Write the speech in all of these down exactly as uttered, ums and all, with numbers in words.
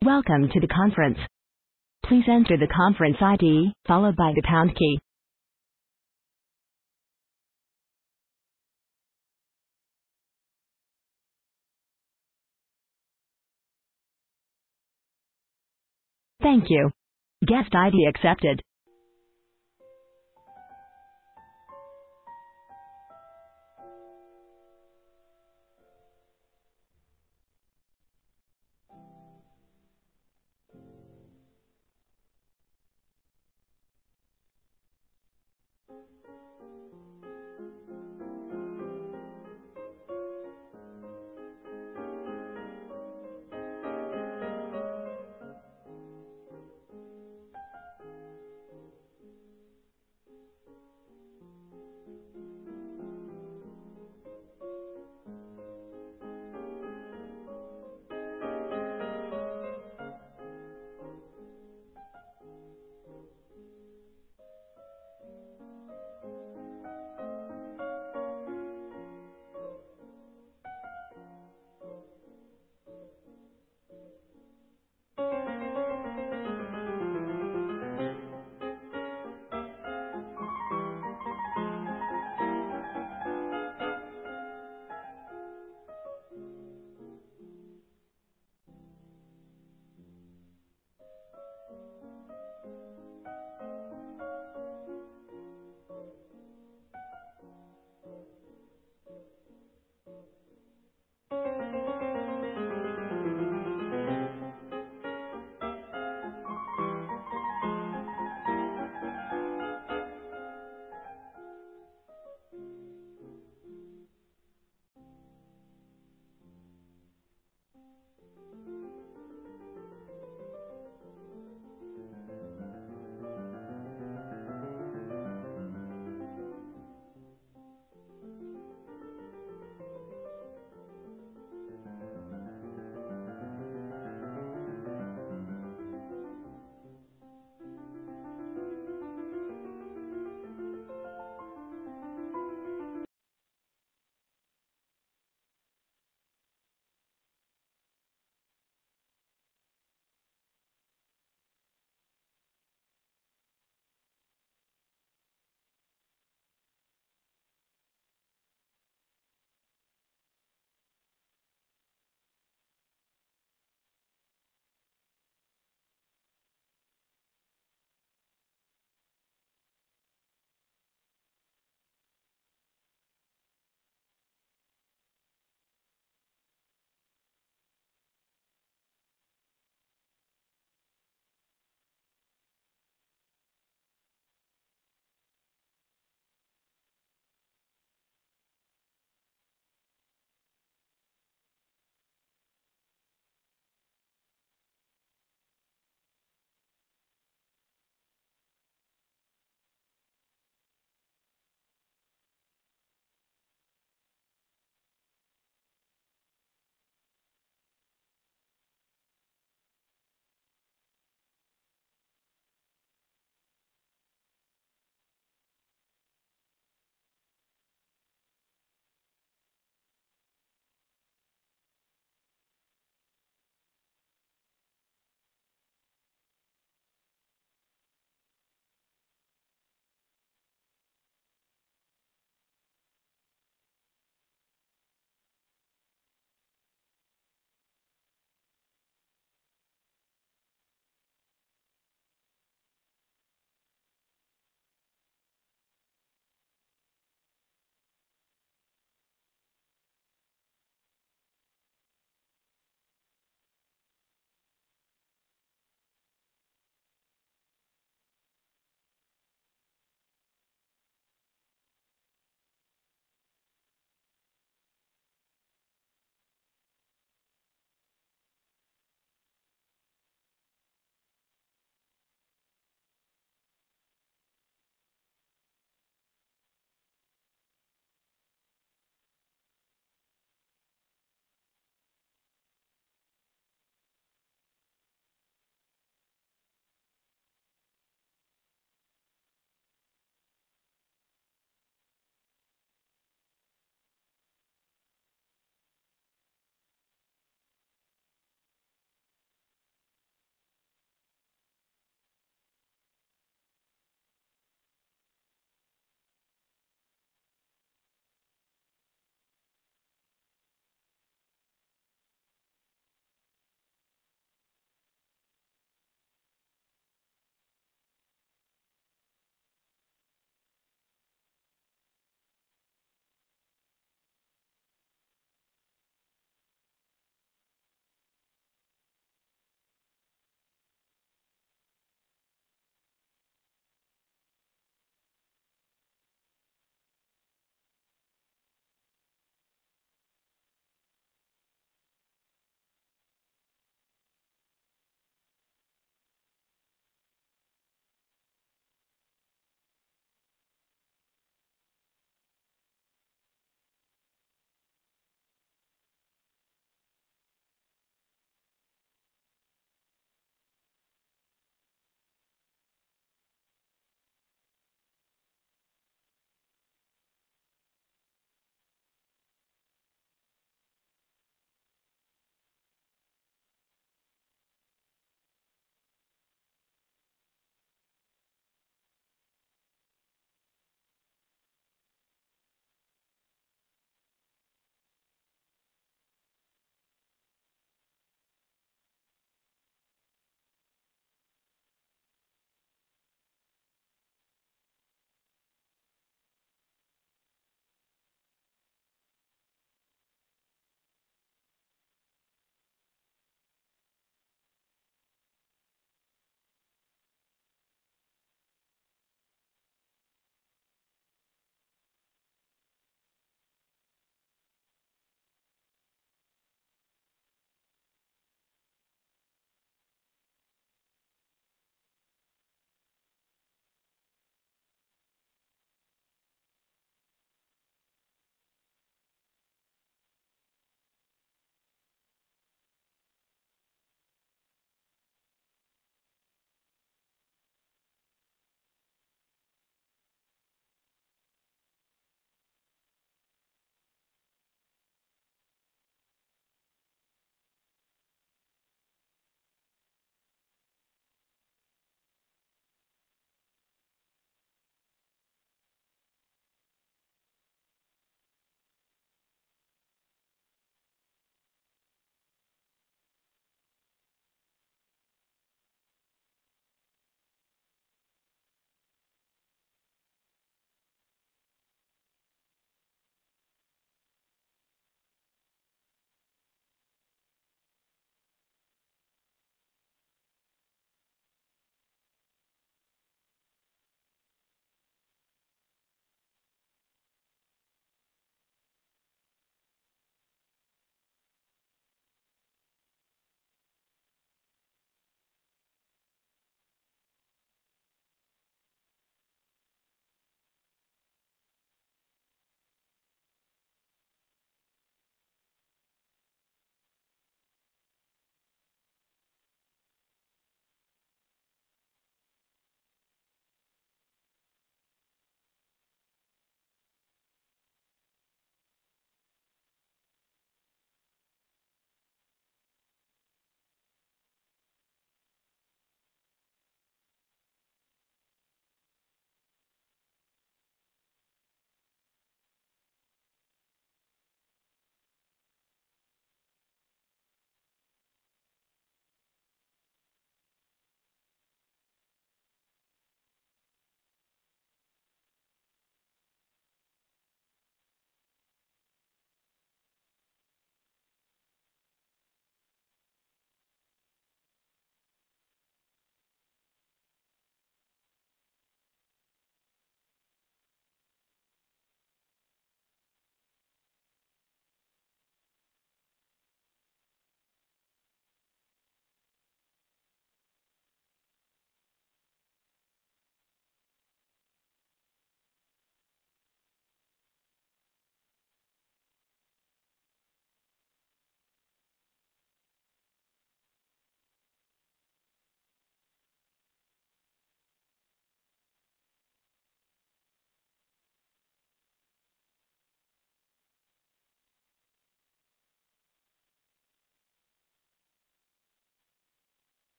Welcome to the conference. Please enter the conference I D, followed by the pound key. Thank you. Guest I D accepted.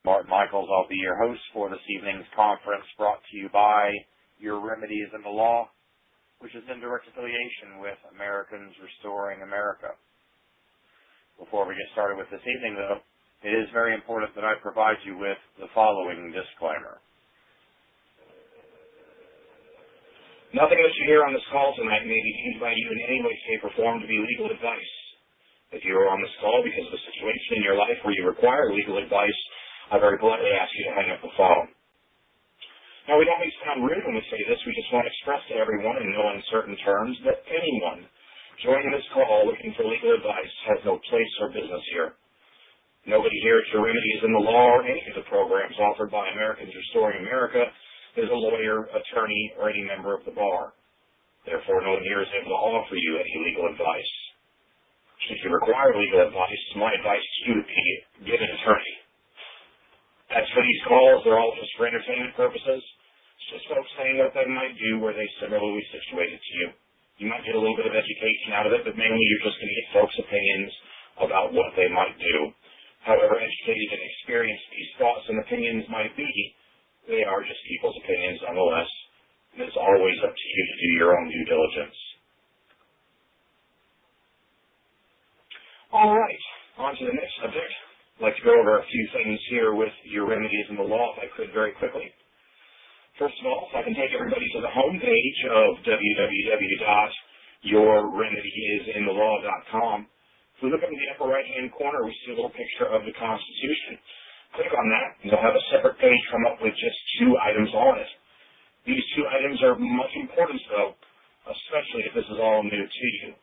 Martin Michaels. I'll be your host for this evening's conference, brought to you by Your Remedies in the Law, which is in direct affiliation with Americans Restoring America. Before we get started with this evening, though, it is very important that I provide you with the following disclaimer. Nothing that you hear on this call tonight may be deemed by you in any way, shape, or form to be legal advice. If you are on this call because of a situation in your life where you require legal advice, I very politely ask you to hang up the phone. Now, we don't need to sound rude when we say this. We just want to express to everyone in no uncertain terms that anyone joining this call looking for legal advice has no place or business here. Nobody here at Your Remedies in the Law or any of the programs offered by Americans Restoring America is a lawyer, attorney, or any member of the bar. Therefore, no one here is able to offer you any legal advice. Should you require legal advice, my advice to you would be get an attorney. As for these calls, they're all just for entertainment purposes. It's just folks saying what they might do where they similarly situated to you. You might get a little bit of education out of it, but mainly you're just going to get folks' opinions about what they might do. However educated and experienced these thoughts and opinions might be, they are just people's opinions nonetheless. And it's always up to you to do your own due diligence. All right, on to the next subject. I'd like to go over a few things here with Your Remedies in the Law, if I could, very quickly. First of all, if I can take everybody to the home page of w w w dot your remedies in the law dot com. If we look up in the upper right-hand corner, we see a little picture of the Constitution. Click on that, and you'll have a separate page come up with just two items on it. These two items are much importance, though, especially if this is all new to you.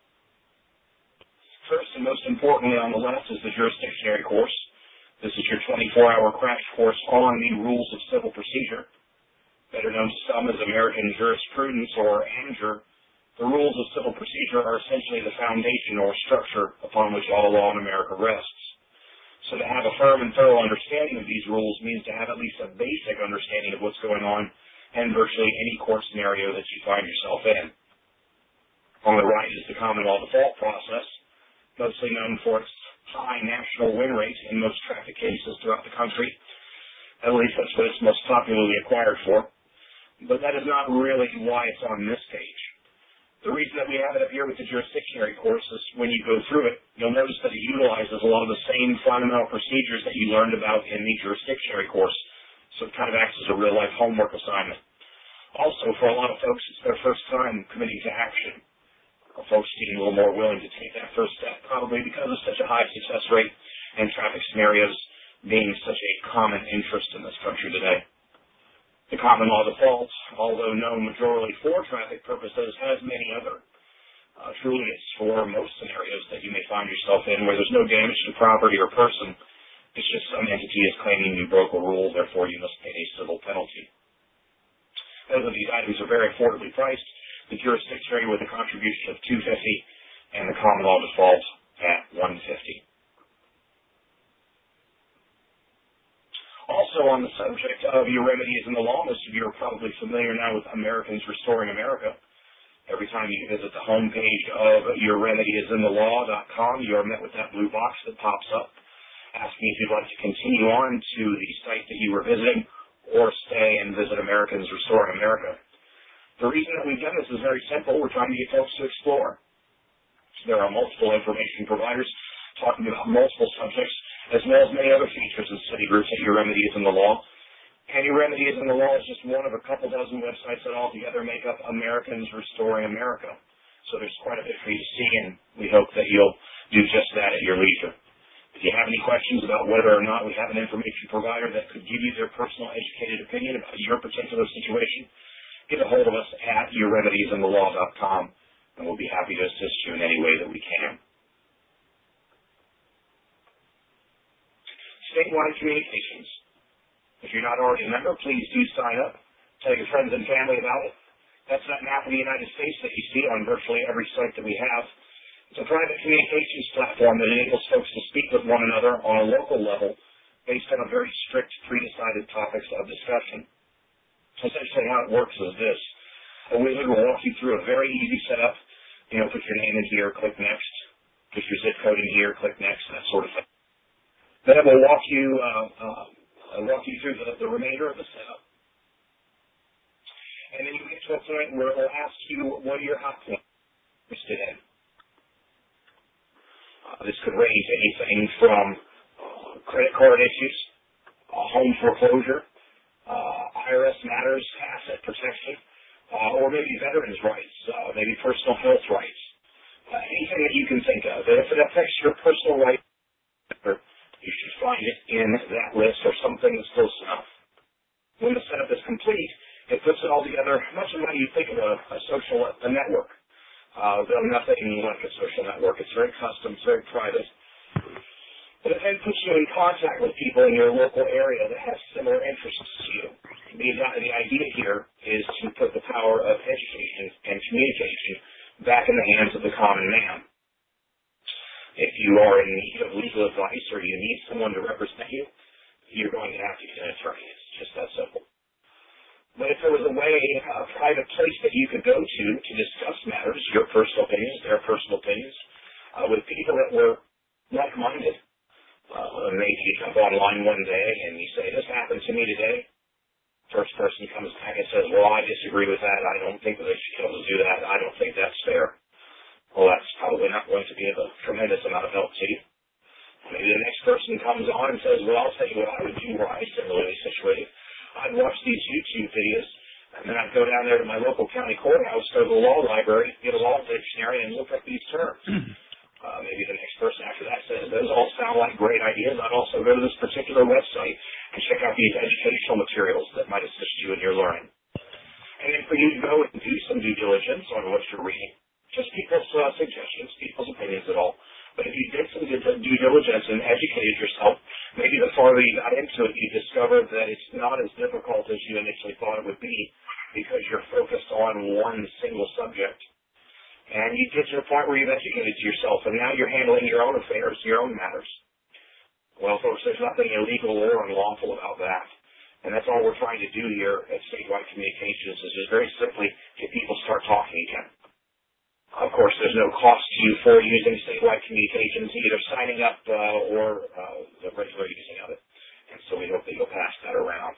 First and most importantly on the left is the jurisdictionary course. This is your twenty-four hour crash course on the rules of civil procedure. Better known to some as American jurisprudence or AMJUR, the rules of civil procedure are essentially the foundation or structure upon which all law in America rests. So to have a firm and thorough understanding of these rules means to have at least a basic understanding of what's going on in virtually any court scenario that you find yourself in. On the right is the common law default process, mostly known for its high national win rate in most traffic cases throughout the country. At least that's what it's most popularly acquired for. But that is not really why it's on this page. The reason that we have it up here with the jurisdictionary course is when you go through it, you'll notice that it utilizes a lot of the same fundamental procedures that you learned about in the jurisdictionary course. So it kind of acts as a real-life homework assignment. Also, for a lot of folks, it's their first time committing to action. Folks getting a little more willing to take that first step, probably because of such a high success rate in traffic scenarios being such a common interest in this country today. The common law default, although known majorly for traffic purposes, has many other. Uh, truly, it's for most scenarios that you may find yourself in where there's no damage to property or person. It's just some entity is claiming you broke a rule, therefore you must pay a civil penalty. Both of these items are very affordably priced. The jurisdictionary with a contribution of two hundred fifty dollars and the common law default at one hundred fifty dollars. Also on the subject of Your Remedies in the Law, most of you are probably familiar now with Americans Restoring America. Every time you visit the home page of your remedies in the law dot com, you are met with that blue box that pops up asking if you'd like to continue on to the site that you were visiting or stay and visit Americans Restoring America. The reason that we've done this is very simple. We're trying to get folks to explore. There are multiple information providers talking about multiple subjects, as well as many other features and study groups at Your Remedies in the Law. And Your Remedies in the Law is just one of a couple dozen websites that altogether make up Americans Restoring America. So there's quite a bit for you to see, and we hope that you'll do just that at your leisure. If you have any questions about whether or not we have an information provider that could give you their personal educated opinion about your particular situation, get a hold of us at your remedies in the law dot com, and we'll be happy to assist you in any way that we can. Statewide communications. If you're not already a member, please do sign up. Tell your friends and family about it. That's that map of the United States that you see on virtually every site that we have. It's a private communications platform that enables folks to speak with one another on a local level based on a very strict, pre-decided topics of discussion. Essentially how it works is this. A wizard will walk you through a very easy setup. You know, put your name in here, click next. Put your zip code in here, click next, that sort of thing. Then it will walk you uh, uh, I'll walk you through the, the remainder of the setup. And then you get to a point where it will ask you what are your hot points interested in. Uh, this could range anything from uh, credit card issues, uh, home foreclosure, uh, I R S matters, asset protection, uh, or maybe veterans' rights, uh, maybe personal health rights, uh, anything that you can think of. And if it affects your personal rights, you should find it in that list or something that's close enough. When the setup is complete, it puts it all together much of how you think of a, a social a network. Uh, though nothing like a social network. It's very custom, it's very private. But it then puts you in contact with people in your local area that have similar interests to you. The, the idea here is to put the power of education and communication back in the hands of the common man. If you are in need of legal advice or you need someone to represent you, you're going to have to get an attorney. It's just that simple. But if there was a way, a private place that you could go to to discuss matters, your personal opinions, their personal opinions, uh, with people that were like-minded, uh, maybe you jump online one day and you say, this happened to me today. First person comes back and says, well, I disagree with that. I don't think that they should be able to do that. I don't think that's fair. Well, that's probably not going to be of a tremendous amount of help to you. Maybe the next person comes on and says, well, I'll tell you what I would do were I similarly situated. I'd watch these YouTube videos, and then I'd go down there to my local county courthouse, go to the law library, get a law dictionary, and look up these terms. Uh, maybe the next person after that says, those all sound like great ideas. I'd also go to this particular website and check out these educational materials that might assist you in your learning. And then for you to go and do some due diligence on what you're reading, just people's uh, suggestions, people's opinions at all. But if you did some due diligence and educated yourself, maybe the farther you got into it, you discovered that it's not as difficult as you initially thought it would be because you're focused on one single subject. And you get to the point where you've educated yourself, and now you're handling your own affairs, your own matters. Well, folks, there's nothing illegal or unlawful about that. And that's all we're trying to do here at Statewide Communications is just very simply get people start talking again. Of course, there's no cost to you for using Statewide Communications, either signing up uh, or uh, the regular using of it. And so we hope that you'll pass that around.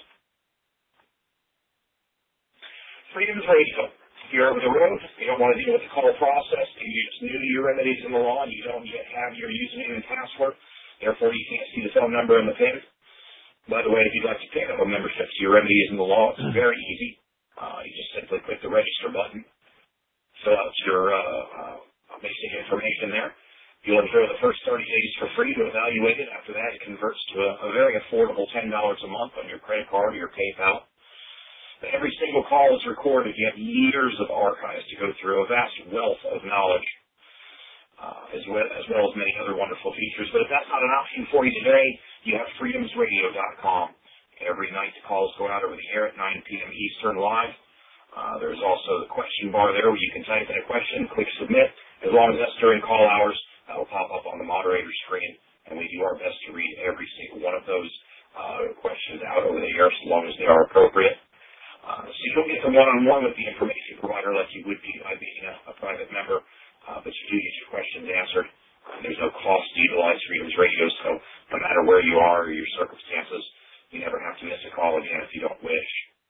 Freedoms Radio. If you're over the road, you don't want to deal with the call process, you're just new to your remedies in the law, and you don't yet have your username and password, therefore you can't see the phone number and the PIN. By the way, if you'd like to pick up a membership to your remedies in the law, it's very easy. Uh, you just simply click the register button. Fill out your uh, uh, basic information there. You'll enjoy the first thirty days for free to evaluate it. After that, it converts to a, a very affordable ten dollars a month on your credit card or your PayPal. But every single call is recorded. You have years of archives to go through, a vast wealth of knowledge, uh, as, well, as well as many other wonderful features. But if that's not an option for you today, you have freedoms radio dot com. Every night the calls go out over the air at nine p.m. Eastern live. Uh, there's also the question bar there where you can type in a question, click submit. As long as that's during call hours, that will pop up on the moderator screen, and we do our best to read every single one of those uh, questions out over the air, so long as they are appropriate. Uh, so you don't get the one-on-one with the information provider like you would be by being a, a private member, uh, but you do get your questions answered. Uh, there's no cost to utilize Freedoms Radio, so no matter where you are or your circumstances, you never have to miss a call again if you don't wish.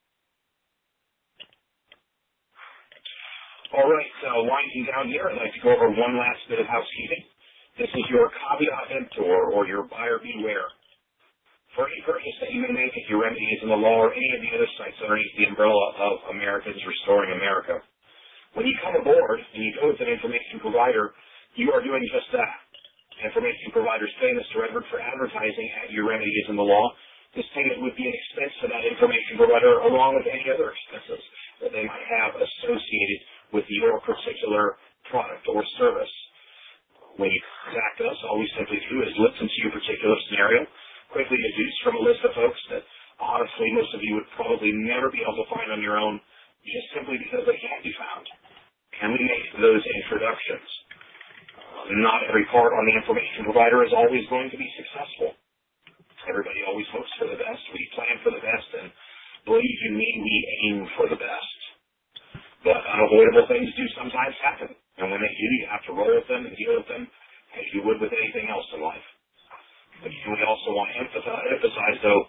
All right, so winding down here, I'd like to go over one last bit of housekeeping. This is your caveat emptor, or your buyer beware. For any purchase that you may make at your remedies in the law or any of the other sites underneath the umbrella of Americans Restoring America, when you come aboard and you go with an information provider, you are doing just that. Information providers pay Mister Edward for advertising at your remedies in the law. This payment would be an expense to that information provider along with any other expenses that they might have associated with your particular product or service. When you contact us, all we simply do is listen to your particular scenario, quickly deduce from a list of folks that honestly most of you would probably never be able to find on your own just simply because they can't be found. And we make those introductions. Uh, not every part on the information provider is always going to be successful. Everybody always hopes for the best. We plan for the best, and believe you me, we aim for the best. But unavoidable things do sometimes happen. And when they do, you have to roll with them and deal with them as you would with anything else in life. But we also want to emphasize, emphasize, though, that the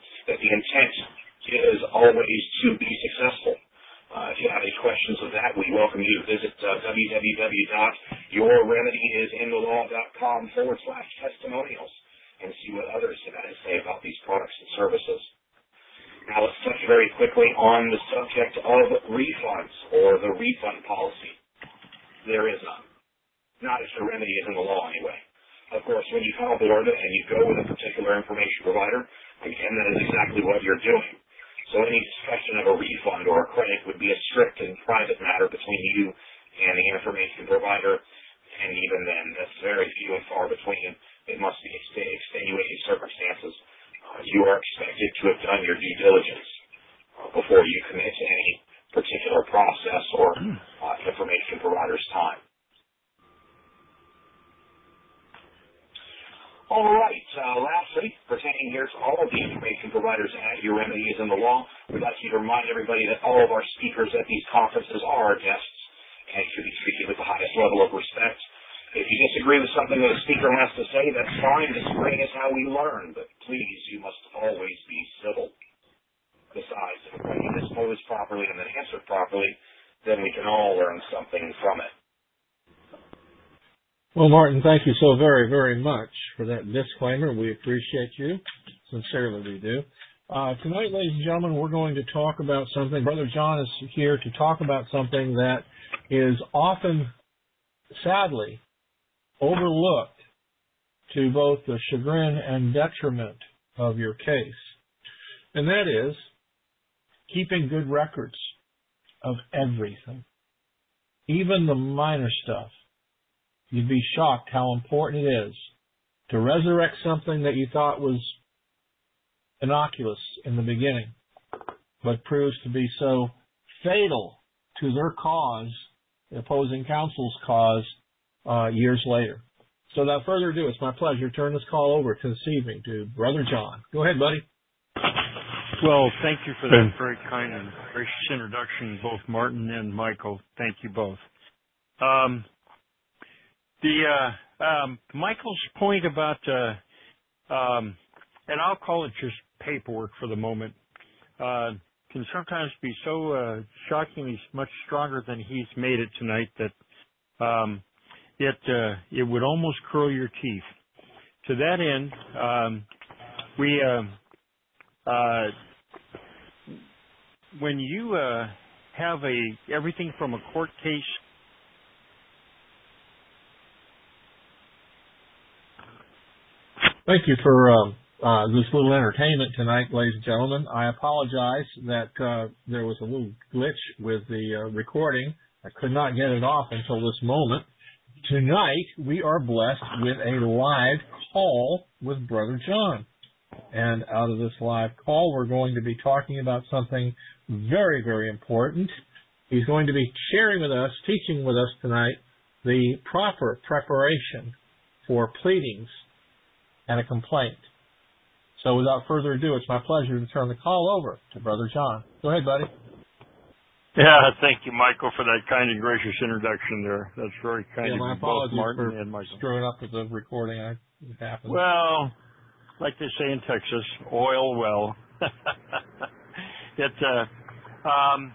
The intent is always to be successful. Uh, if you have any questions of that, we welcome you to visit uh, www.yourremedyisinthe law.com forward slash testimonials and see what others have had to say about these products and services. Now let's touch very quickly on the subject of refunds or the refund policy. There is none. Not if your remedy is in the law anyway. Of course, when you come aboard and you go with a particular information provider, again, that is exactly what you're doing. So any discussion of a refund or a credit would be a strict and private matter between you and the information provider, and even then, that's very few and far between. It must be extenuating circumstances. Uh, you are expected to have done your due diligence uh, before you commit to any particular process or uh, information provider's time. All right. Uh, lastly, pertaining here to all of the information providers at Your Remedy is in the Law, we'd like you to remind everybody that all of our speakers at these conferences are our guests and should be treated with the highest level of respect. If you disagree with something that a speaker has to say, that's fine. Disagreeing is how we learn, but please, you must always be civil. Besides, if a question is posed properly and then answered properly, then we can all learn something from it. Well, Martin, thank you so very, very much for that disclaimer. We appreciate you. Sincerely, we do. Uh, tonight, ladies and gentlemen, we're going to talk about something. Brother John is here to talk about something that is often, sadly, overlooked to both the chagrin and detriment of your case. And that is keeping good records of everything, even the minor stuff. You'd be shocked how important it is to resurrect something that you thought was innocuous in the beginning, but proves to be so fatal to their cause, the opposing counsel's cause, uh, years later. So without further ado, it's my pleasure to turn this call over to this evening to Brother John. Go ahead, buddy. Well, thank you for that very kind and gracious introduction, both Martin and Michael. Thank you both. Um, The uh, um, Michael's point about, uh, um, and I'll call it just paperwork for the moment, uh, can sometimes be so uh, shockingly much stronger than he's made it tonight that um, it uh, it would almost curl your teeth. To that end, um, we uh, uh, when you uh, have a everything from a court case. Thank you for uh, uh, this little entertainment tonight, ladies and gentlemen. I apologize that uh, there was a little glitch with the uh, recording. I could not get it off until this moment. Tonight, we are blessed with a live call with Brother John. And out of this live call, we're going to be talking about something very, very important. He's going to be sharing with us, teaching with us tonight, the proper preparation for pleadings and a complaint. So without further ado, it's my pleasure to turn the call over to Brother John. Go ahead, buddy. Yeah, thank you, Michael, for that kind and gracious introduction there. That's very kind yeah, of my you, both Martin for and Michael. Screwing up with the recording. I, it happens. Well, like they say in Texas, oil well. it, uh, um,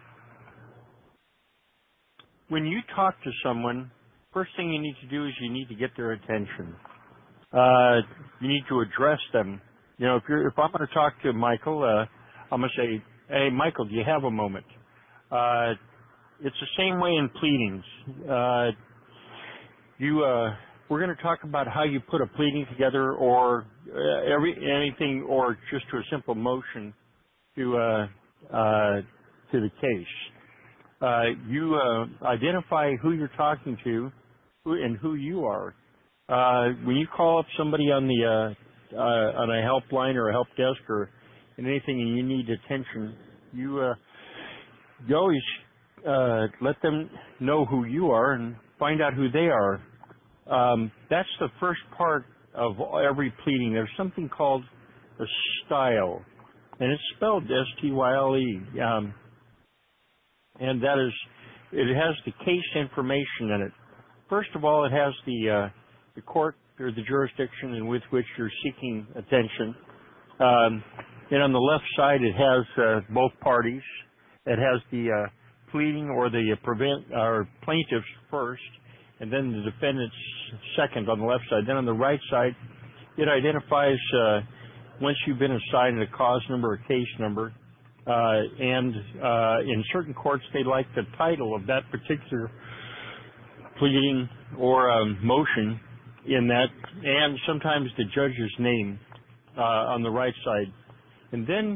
when you talk to someone, first thing you need to do is you need to get their attention. Uh, you need to address them. You know, if you're, if I'm going to talk to Michael, uh, I'm going to say, hey, Michael, do you have a moment? Uh, it's the same way in pleadings. Uh, you, uh, we're going to talk about how you put a pleading together or uh, every, anything or just to a simple motion to, uh, uh, to the case. Uh, you, uh, identify who you're talking to who, and who you are. Uh, when you call up somebody on the uh, uh, on a helpline or a help desk or in anything and you need attention, you uh, you always uh, let them know who you are and find out who they are. Um, that's the first part of every pleading. There's something called a style, and it's spelled S T Y L E, um, and that is it has the case information in it. First of all, it has the uh, the court or the jurisdiction in with which you're seeking attention. Um, and on the left side it has uh, both parties. It has the uh, pleading or the uh, prevent or plaintiffs first, and then the defendants second on the left side. Then on the right side, it identifies uh, once you've been assigned a cause number or case number, uh, and uh, in certain courts they like the title of that particular pleading or um, motion in that, and sometimes the judge's name uh, on the right side. And then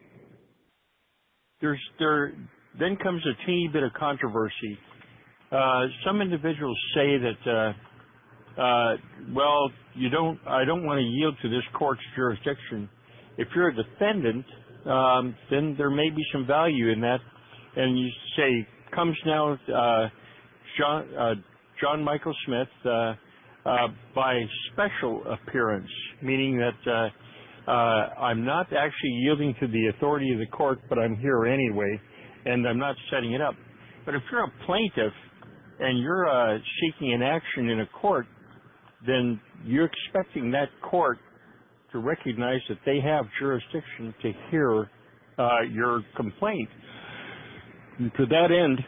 there's there then comes a teeny bit of controversy. Uh, some individuals say that, uh, uh, well, you don't. I don't want to yield to this court's jurisdiction. If you're a defendant, um, then there may be some value in that. And you say, comes now uh, John uh, John Michael Smith uh, uh, by special appearance, meaning that uh, uh, I'm not actually yielding to the authority of the court, but I'm here anyway, and I'm not setting it up. But if you're a plaintiff and you're uh, seeking an action in a court, then you're expecting that court to recognize that they have jurisdiction to hear uh, your complaint. And to that end,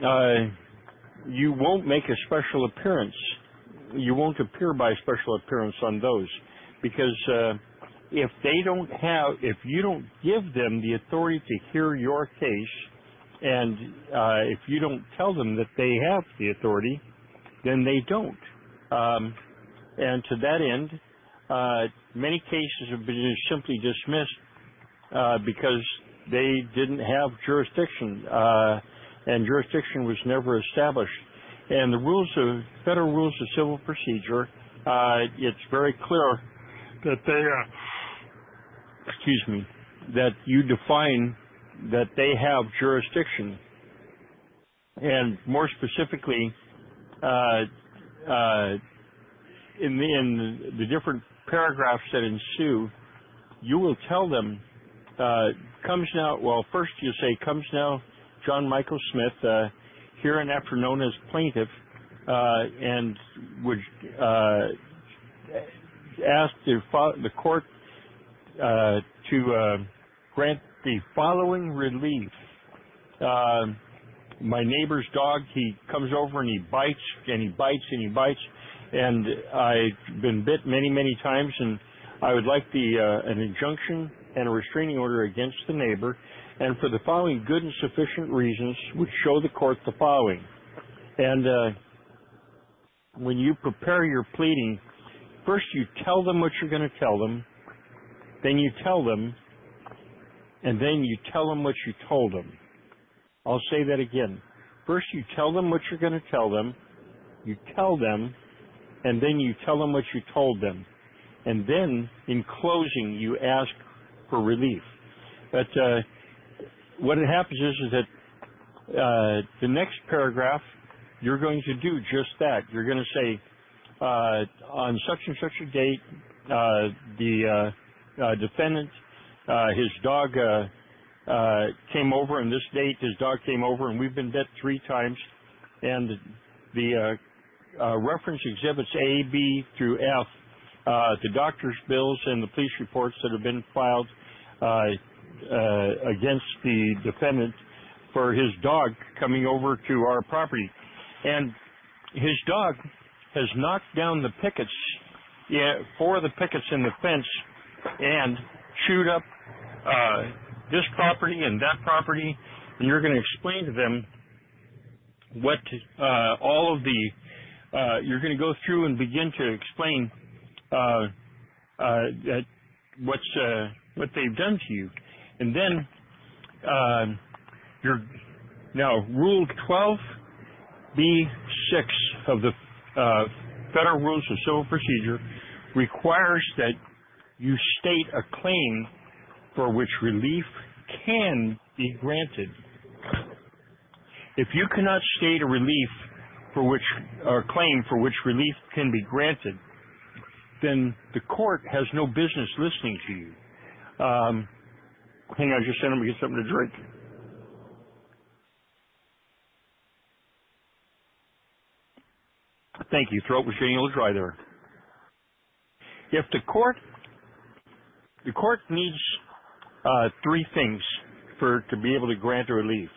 uh, you won't make a special appearance. You won't appear by special appearance on those, because uh, if they don't have, if you don't give them the authority to hear your case, and uh, if you don't tell them that they have the authority, then they don't. Um, and to that end, uh, many cases have been simply dismissed uh, because they didn't have jurisdiction, uh, and jurisdiction was never established. And the rules of federal rules of civil procedure, uh, it's very clear that they, uh, excuse me, that you define that they have jurisdiction. And more specifically, uh, uh, in, the, in the different paragraphs that ensue, you will tell them, uh, comes now, well, first you say, comes now John Michael Smith, uh, hereinafter known as plaintiff, uh, and would uh, ask the, the court uh, to uh, grant the following relief. Uh, my neighbor's dog, he comes over and he bites, and he bites, and he bites, and I've been bit many, many times, and I would like the uh, an injunction and a restraining order against the neighbor, and for the following good and sufficient reasons, would show the court the following. And uh, when you prepare your pleading, first you tell them what you're going to tell them, then you tell them, and then you tell them what you told them. I'll say that again. First you tell them what you're going to tell them, you tell them, and then you tell them what you told them. And then, in closing, you ask for relief. But uh, what happens is, is that uh, the next paragraph, you're going to do just that. You're going to say, uh, on such and such a date, uh, the uh, uh, defendant, uh, his dog uh, uh, came over, and this date his dog came over, and we've been bit three times, and the uh, uh, reference exhibits A, B through F, uh, the doctor's bills and the police reports that have been filed uh, Uh, against the defendant for his dog coming over to our property. And his dog has knocked down the pickets, yeah, four of the pickets in the fence, and chewed up uh, this property and that property. And you're going to explain to them what uh, all of the, uh, you're going to go through and begin to explain uh, uh, that what's, uh, what they've done to you. And then, uh, your now Rule twelve B six of the uh, Federal Rules of Civil Procedure requires that you state a claim for which relief can be granted. If you cannot state a relief for which, or claim for which relief can be granted, then the court has no business listening to you. Um, Hang on, just send him to get something to drink. Thank you. Throat was getting a little dry there. If the court, the court needs uh, three things for to be able to grant a relief.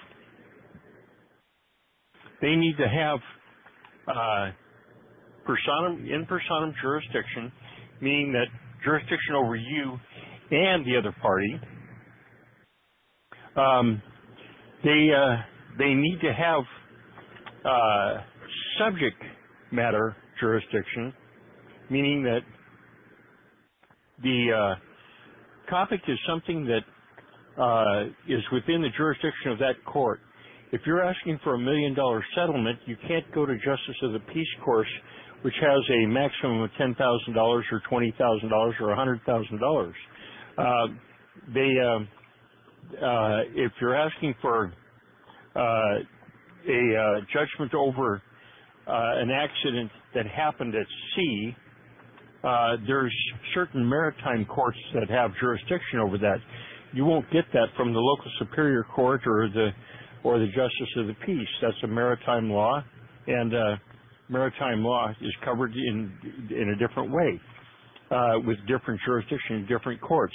They need to have uh, personam, in personam jurisdiction, meaning that jurisdiction over you and the other party. Um, they uh, they need to have uh, subject matter jurisdiction, meaning that the uh, topic is something that uh, is within the jurisdiction of that court. If you're asking for a million dollar settlement, you can't go to Justice of the Peace course, which has a maximum of ten thousand dollars or twenty thousand dollars or one hundred thousand dollars. Uh, they, uh, uh, if you're asking for uh, a uh, judgment over uh, an accident that happened at sea, uh, there's certain maritime courts that have jurisdiction over that. You won't get that from the local superior court or the or the Justice of the Peace. That's a maritime law, and uh, maritime law is covered in in a different way, uh, with different jurisdiction in different courts.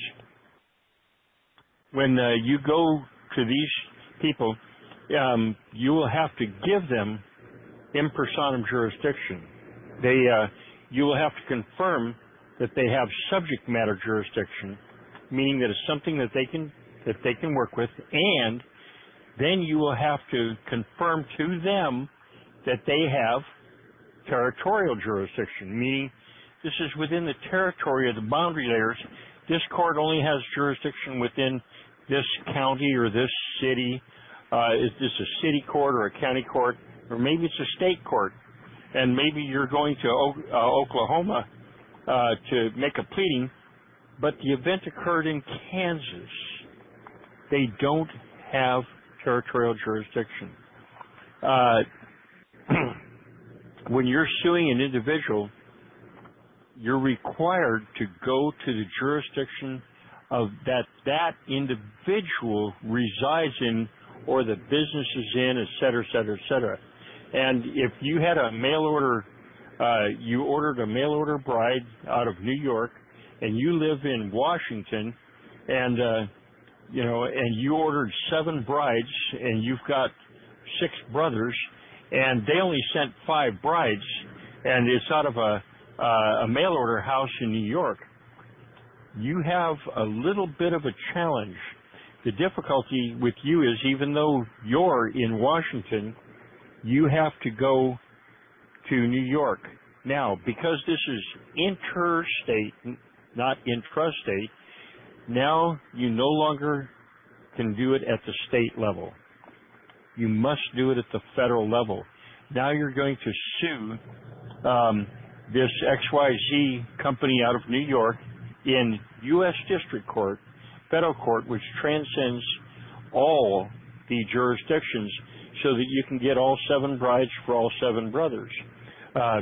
When uh, you go to these people, um, you will have to give them in personam jurisdiction. They, uh, you will have to confirm that they have subject matter jurisdiction, meaning that it's something that they can that they can work with, and then you will have to confirm to them that they have territorial jurisdiction, meaning this is within the territory of the boundary layers. This court only has jurisdiction within this county or this city. Uh, is this a city court or a county court? Or maybe it's a state court. And maybe you're going to o- uh, Oklahoma uh, to make a pleading, but the event occurred in Kansas. They don't have territorial jurisdiction. Uh, when you're suing an individual, you're required to go to the jurisdiction of that that individual resides in, or the business is in, et cetera, et cetera, et cetera. And if you had a mail order, uh, you ordered a mail order bride out of New York, and you live in Washington, and uh, you know, and you ordered seven brides, and you've got six brothers, and they only sent five brides, and it's out of a uh, a mail order house in New York. You have a little bit of a challenge. The difficulty with you is, even though you're in Washington, you have to go to New York. Now, because this is interstate, not intrastate, now you no longer can do it at the state level. You must do it at the federal level. Now you're going to sue um, this X Y Z company out of New York in U S District Court, federal court, which transcends all the jurisdictions, so that you can get all seven brides for all seven brothers. Uh,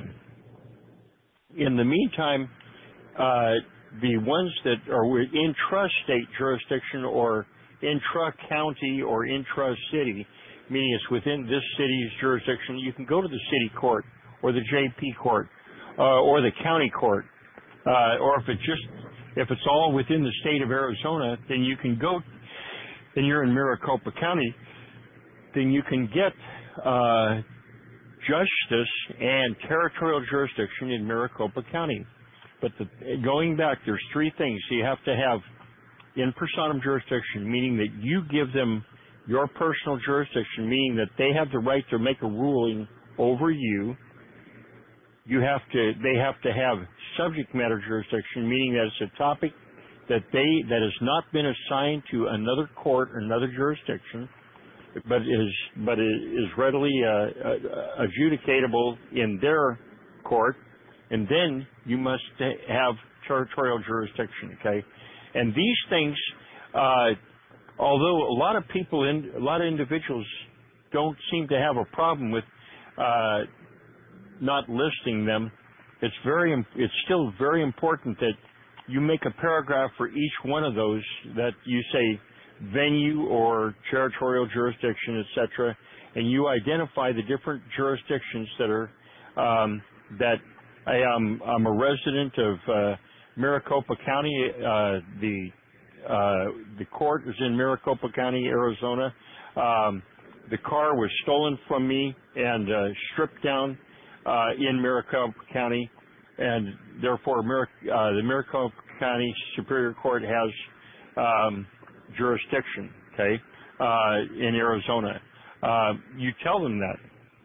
in the meantime, uh, the ones that are in intrastate jurisdiction or intra-county or intra-city, meaning it's within this city's jurisdiction, you can go to the city court or the J P court uh, or the county court, uh, or if it just if it's all within the state of Arizona, then you can go, and you're in Maricopa County, then you can get uh, justice and territorial jurisdiction in Maricopa County. But the, going back, there's three things. You have to have in personam jurisdiction, meaning that you give them your personal jurisdiction, meaning that they have the right to make a ruling over you. You have to, they have to have subject matter jurisdiction, meaning that it's a topic that they, that has not been assigned to another court or another jurisdiction, but is, but is readily uh, adjudicatable in their court. And then you must have territorial jurisdiction, okay? And these things, uh, although a lot of people, in, a lot of individuals don't seem to have a problem with uh, not listing them, it's very, it's still very important that you make a paragraph for each one of those, that you say venue or territorial jurisdiction, et cetera, and you identify the different jurisdictions that are um, that I am I'm a resident of uh, Maricopa County. Uh, the uh, the court is in Maricopa County, Arizona. Um, the car was stolen from me and uh, stripped down uh, in Maricopa County, and therefore Mar- uh, the Maricopa County Superior Court has um, jurisdiction, okay, uh, in Arizona. Uh, you tell them that.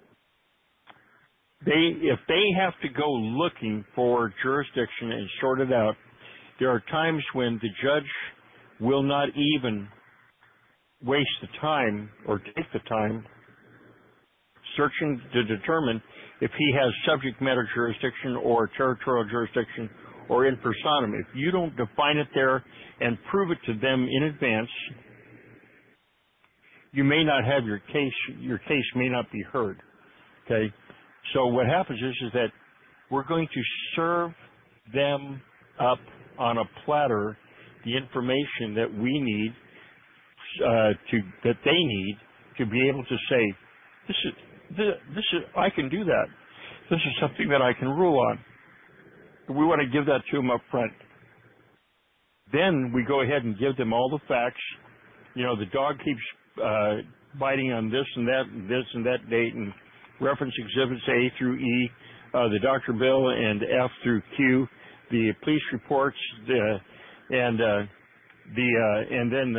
They, if they have to go looking for jurisdiction and sort it out, there are times when the judge will not even waste the time or take the time searching to determine if he has subject matter jurisdiction or territorial jurisdiction or in personam. If you don't define it there and prove it to them in advance, you may not have your case, your case may not be heard, okay? So what happens is, is that we're going to serve them up on a platter the information that we need, uh, to, that they need to be able to say, this is, this, this is, I can do that. This is something that I can rule on. We want to give that to them up front. Then we go ahead and give them all the facts. You know, the dog keeps uh, biting on this and that and this and that date, and reference exhibits A through E, uh, the doctor bill, and F through Q, the police reports, the, and uh, the uh, and then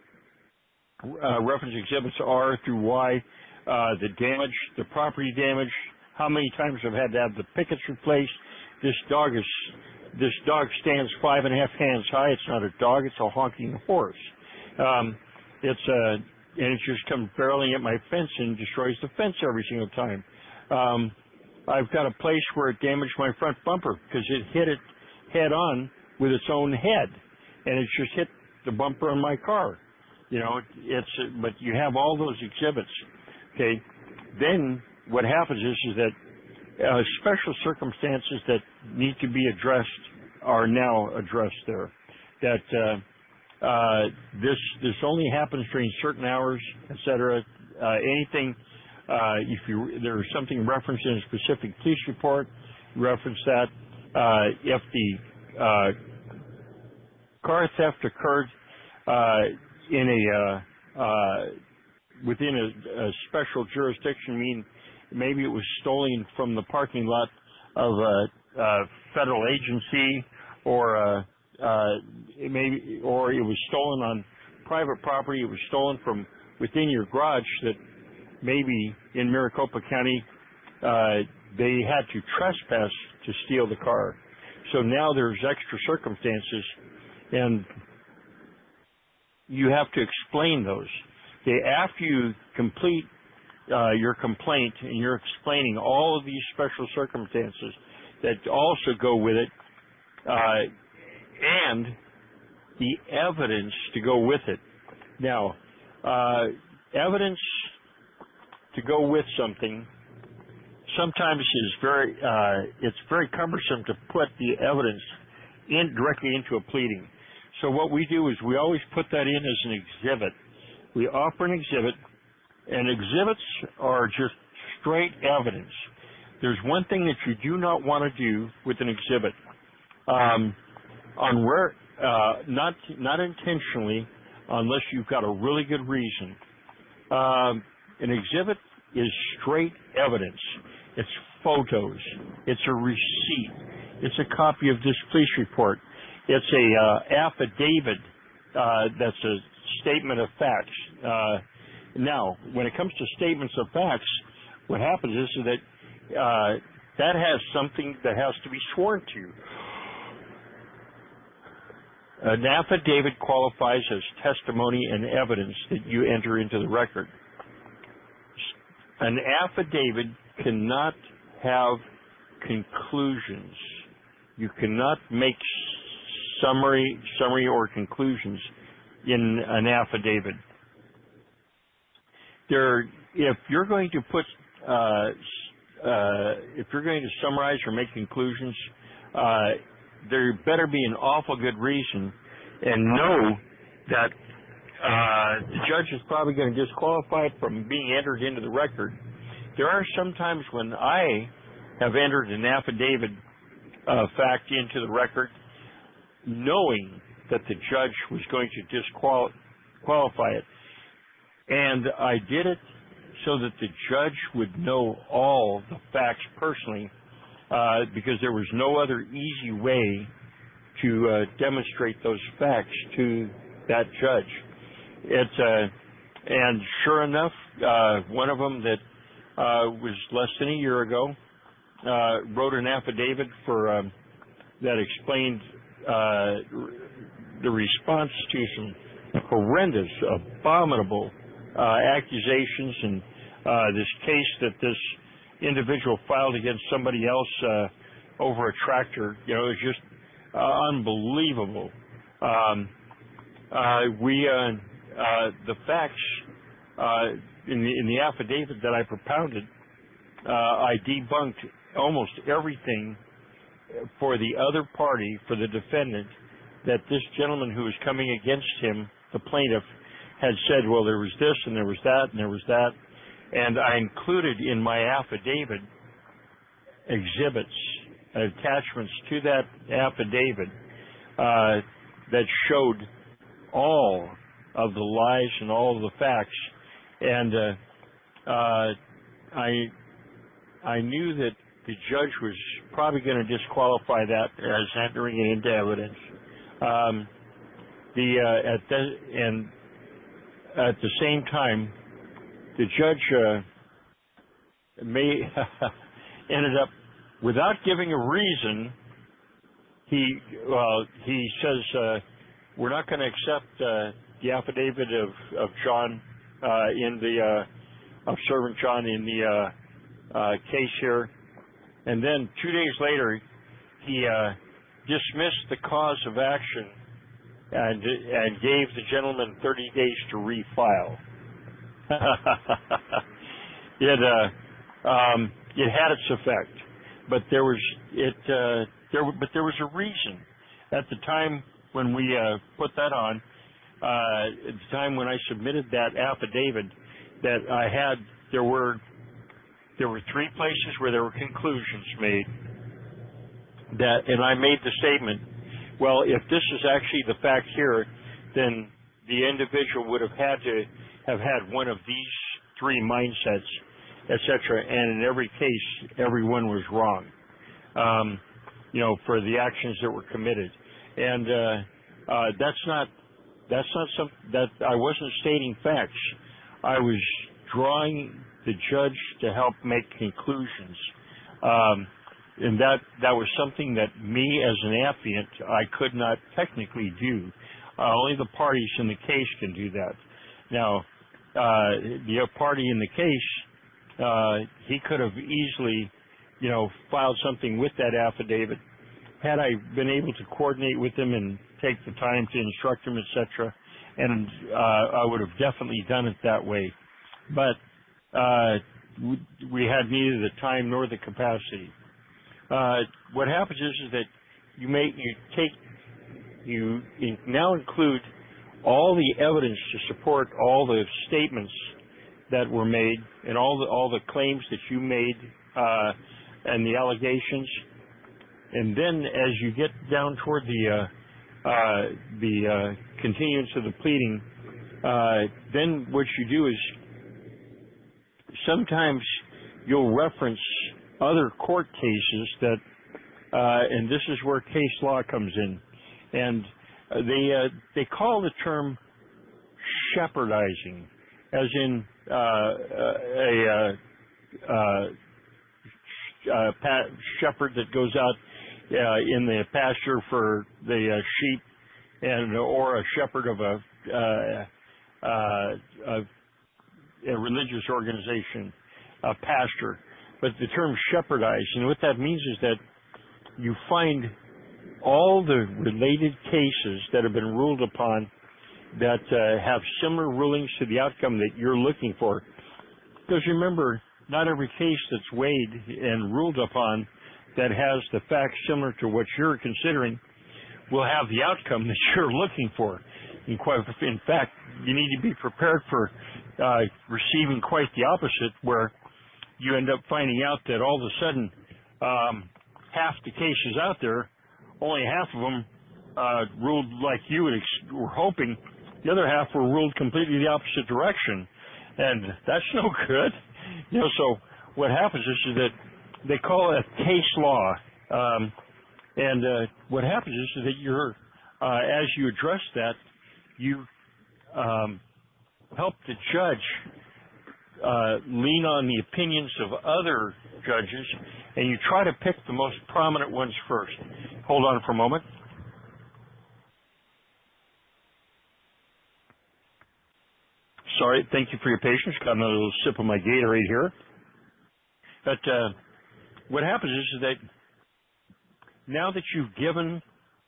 uh, uh, reference exhibits R through Y, uh, the damage, the property damage, how many times I've had to have the pickets replaced. This dog is this dog stands five and a half hands high. It's not a dog; it's a honking horse. Um, it's a and it just comes barreling at my fence and destroys the fence every single time. Um, I've got a place where it damaged my front bumper because it hit it head on with its own head, and it just hit the bumper on my car. You know, it's but you have all those exhibits. Okay, then what happens is is that uh, special circumstances that need to be addressed are now addressed there. That uh, Uh, this this only happens during certain hours, et cetera. Uh, anything, uh, if you there's something referenced in a specific police report, reference that. Uh, if the uh, car theft occurred uh, in a uh, uh, within a, a special jurisdiction, mean maybe it was stolen from the parking lot of a, a federal agency or a Uh, it may, or it was stolen on private property. It was stolen from within your garage. That maybe in Maricopa County uh, they had to trespass to steal the car. So now there's extra circumstances, and you have to explain those. Okay, after you complete uh, your complaint and you're explaining all of these special circumstances that also go with it. Uh, and the evidence to go with it. Now, uh, evidence to go with something sometimes is very, uh, it's very cumbersome to put the evidence in directly into a pleading. So what we do is we always put that in as an exhibit. We offer an exhibit, and exhibits are just straight evidence. There's one thing that you do not want to do with an exhibit. Um, on where, uh, not not intentionally, unless you've got a really good reason. Um, an exhibit is straight evidence. It's photos. It's a receipt. It's a copy of this police report. It's a uh, affidavit uh, that's a statement of facts. Uh, now, when it comes to statements of facts, what happens is that uh, that has something that has to be sworn to. An affidavit qualifies as testimony and evidence that you enter into the record. An affidavit cannot have conclusions. You cannot make summary, summary or conclusions in an affidavit. There, if you're going to put, uh, uh, if you're going to summarize or make conclusions, uh, there better be an awful good reason, and know that uh, the judge is probably going to disqualify it from being entered into the record. There are some times when I have entered an affidavit uh, fact into the record, knowing that the judge was going to disqualify it. And I did it so that the judge would know all the facts personally, uh, because there was no other easy way to uh, demonstrate those facts to that judge. It's uh, and sure enough, uh, one of them that uh, was less than a year ago uh, wrote an affidavit for um, that explained uh, the response to some horrendous, abominable uh, accusations and uh, this case that this individual filed against somebody else uh, over a tractor. You know, it was just uh, unbelievable. Um, uh, we, uh, uh, the facts uh, in the in the affidavit that I propounded, uh, I debunked almost everything for the other party, for the defendant, that this gentleman who was coming against him, the plaintiff, had said, well, there was this and there was that and there was that. And I included in my affidavit exhibits, attachments to that affidavit uh, that showed all of the lies and all of the facts. And uh, uh, I I knew that the judge was probably going to disqualify that as entering it into evidence. Um, the uh, at the, and at the same time, the judge uh, may ended up, without giving a reason, he well he says uh, we're not going to accept uh, the affidavit of of John uh, in the uh, of Servant John in the uh, uh, case here. And then two days later, he uh, dismissed the cause of action and and gave the gentleman thirty days to refile. it uh, um, it had its effect, but there was it uh, there but there was a reason at the time when we uh, put that on. Uh, at the time when I submitted that affidavit, that I had there were. There were three places where there were conclusions made that, and I made the statement, well, if this is actually the fact here, then the individual would have had to have had one of these three mindsets, et cetera. And in every case, everyone was wrong, um, you know, for the actions that were committed. And uh, uh, that's not that's not some that I wasn't stating facts. I was drawing the judge to help make conclusions, um, and that that was something that me as an affiant I could not technically do. Uh, only the parties in the case can do that. Now, uh, the party in the case, uh, he could have easily, you know, filed something with that affidavit. Had I been able to coordinate with him and take the time to instruct him, et cetera, and uh, I would have definitely done it that way. But Uh, we had neither the time nor the capacity. Uh, what happens is, is that you may you take you now include all the evidence to support all the statements that were made and all the all the claims that you made uh, and the allegations, and then as you get down toward the uh, uh, the uh, continuance of the pleading, uh, then what you do is, sometimes you'll reference other court cases that, uh, and this is where case law comes in, and they uh, they call the term shepherdizing, as in uh, a, a, a, a pa- shepherd that goes out uh, in the pasture for the uh, sheep, and or a shepherd of a, uh, uh, a a religious organization, a pastor. But the term shepherdize, and what that means is that you find all the related cases that have been ruled upon that uh, have similar rulings to the outcome that you're looking for. Because remember, not every case that's weighed and ruled upon that has the facts similar to what you're considering will have the outcome that you're looking for. In, quite, in fact, you need to be prepared for uh, receiving quite the opposite, where you end up finding out that all of a sudden um, half the cases out there, only half of them uh, ruled like you would ex- were hoping. The other half were ruled completely the opposite direction, and that's no good. You know, so what happens is, is that they call it a case law, um, and uh, what happens is, is that you're, uh, as you address that, you um, help the judge uh, lean on the opinions of other judges, and you try to pick the most prominent ones first. Hold on for a moment. Sorry, thank you for your patience. Got another little sip of my Gatorade here. But uh, what happens is, is that now that you've given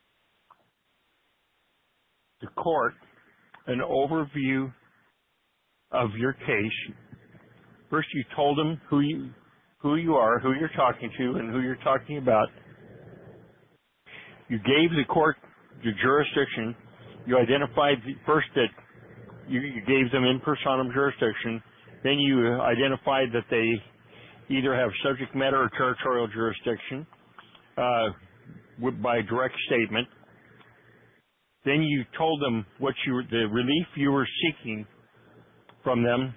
the court an overview of your case, first you told them who you who you are, who you're talking to, and who you're talking about. You gave the court the jurisdiction. You identified the, first that you, you gave them in personam jurisdiction. Then you identified that they either have subject matter or territorial jurisdiction uh, with, by direct statement. Then you told them what you were, the relief you were seeking from them,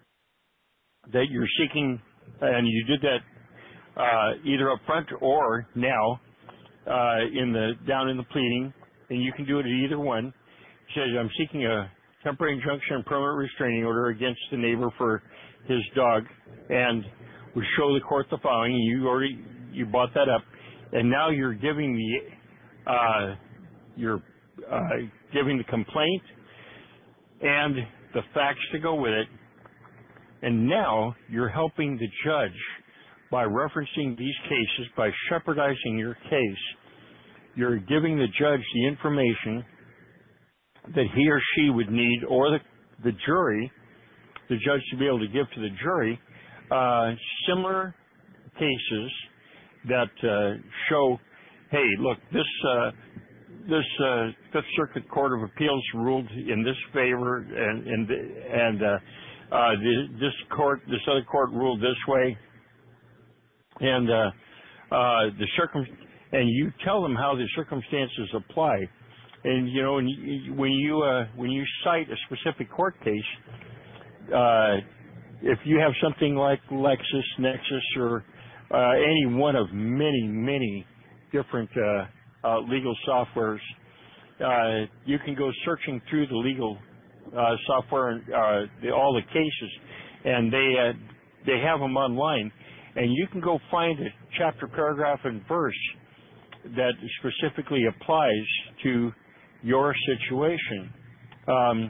that you're seeking, and you did that uh, either up front or now uh, in the down in the pleading, and you can do it at either one. It says, I'm seeking a temporary injunction and permanent restraining order against the neighbor for his dog, and we show the court the following. You already you bought that up, and now you're giving the uh, you're uh, giving the complaint and the facts to go with it. And now you're helping the judge by referencing these cases, by shepherdizing your case. You're giving the judge the information that he or she would need, or the, the jury, the judge to be able to give to the jury, uh, similar cases that uh, show, hey, look, this uh, this uh, Fifth Circuit Court of Appeals ruled in this favor, and and and uh, uh, the, this court, this other court ruled this way, and uh, uh, the circum, and you tell them how the circumstances apply, and you know, when you when you, uh, when you cite a specific court case, uh, if you have something like LexisNexis or uh, any one of many many different uh, uh, legal softwares, uh, you can go searching through the legal uh, software and uh, the, all the cases, and they uh, they have them online, and you can go find a chapter, paragraph, and verse that specifically applies to your situation. Um,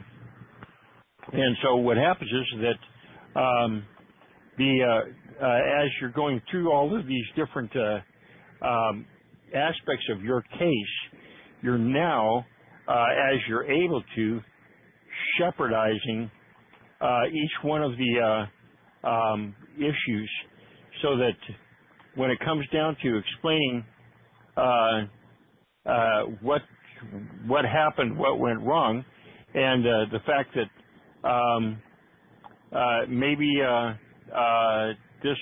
and so what happens is that um, the uh, uh, as you're going through all of these different uh, um, aspects of your case, you're now, uh, as you're able to, shepherdizing uh, each one of the uh, um, issues, so that when it comes down to explaining uh, uh, what what happened, what went wrong, and uh, the fact that um, uh, maybe uh, uh, this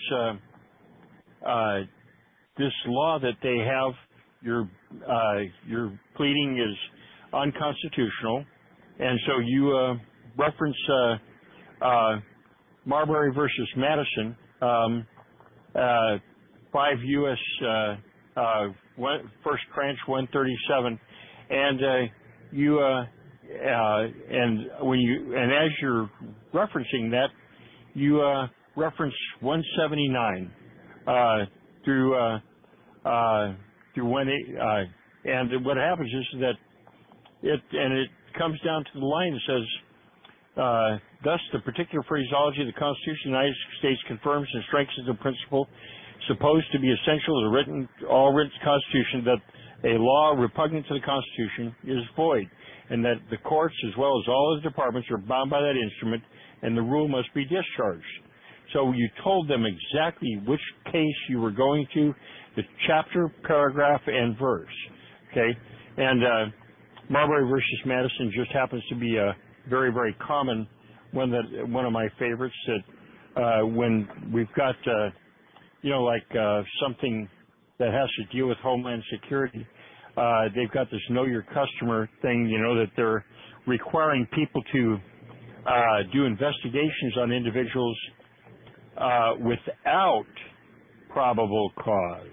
uh, uh, this law that they have, your uh, your pleading is unconstitutional, and so you uh, reference uh, uh, Marbury versus Madison, um, uh, five U S Uh, uh, one, First Cranch one thirty-seven, and uh, you uh, uh, and when you and as you're referencing that, you uh, reference one seventy-nine uh, through uh, uh, through one eight, uh, and what happens is that it and it comes down to the line that says, uh, thus the particular phraseology of the Constitution of the United States confirms and strengthens the principle supposed to be essential to the written, all written Constitution, that a law repugnant to the Constitution is void, and that the courts, as well as all of the departments, are bound by that instrument, and the rule must be discharged. So you told them exactly which case you were going to, the chapter, paragraph, and verse. Okay? And uh, Marbury versus Madison just happens to be a very, very common one, that one of my favorites, that uh, when we've got, uh, you know, like uh, something that has to deal with Homeland Security, Uh, they've got this know your customer thing, you know, that they're requiring people to uh, do investigations on individuals uh, without probable cause.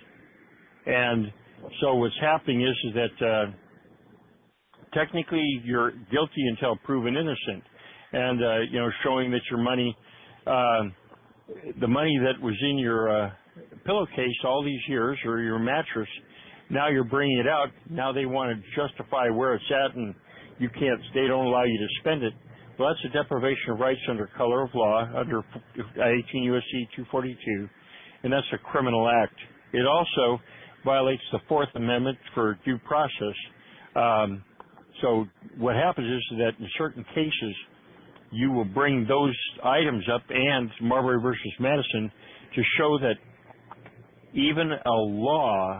And so what's happening is, is that uh, technically you're guilty until proven innocent. And, uh, you know, showing that your money, uh, the money that was in your uh, pillowcase all these years, or your mattress, now you're bringing it out. Now they want to justify where it's at, and you can't, they don't allow you to spend it. Well, that's a deprivation of rights under color of law, under eighteen U S C two forty-two, and that's a criminal act. It also violates the Fourth Amendment for due process. Um, so what happens is that in certain cases, you will bring those items up and Marbury versus Madison to show that even a law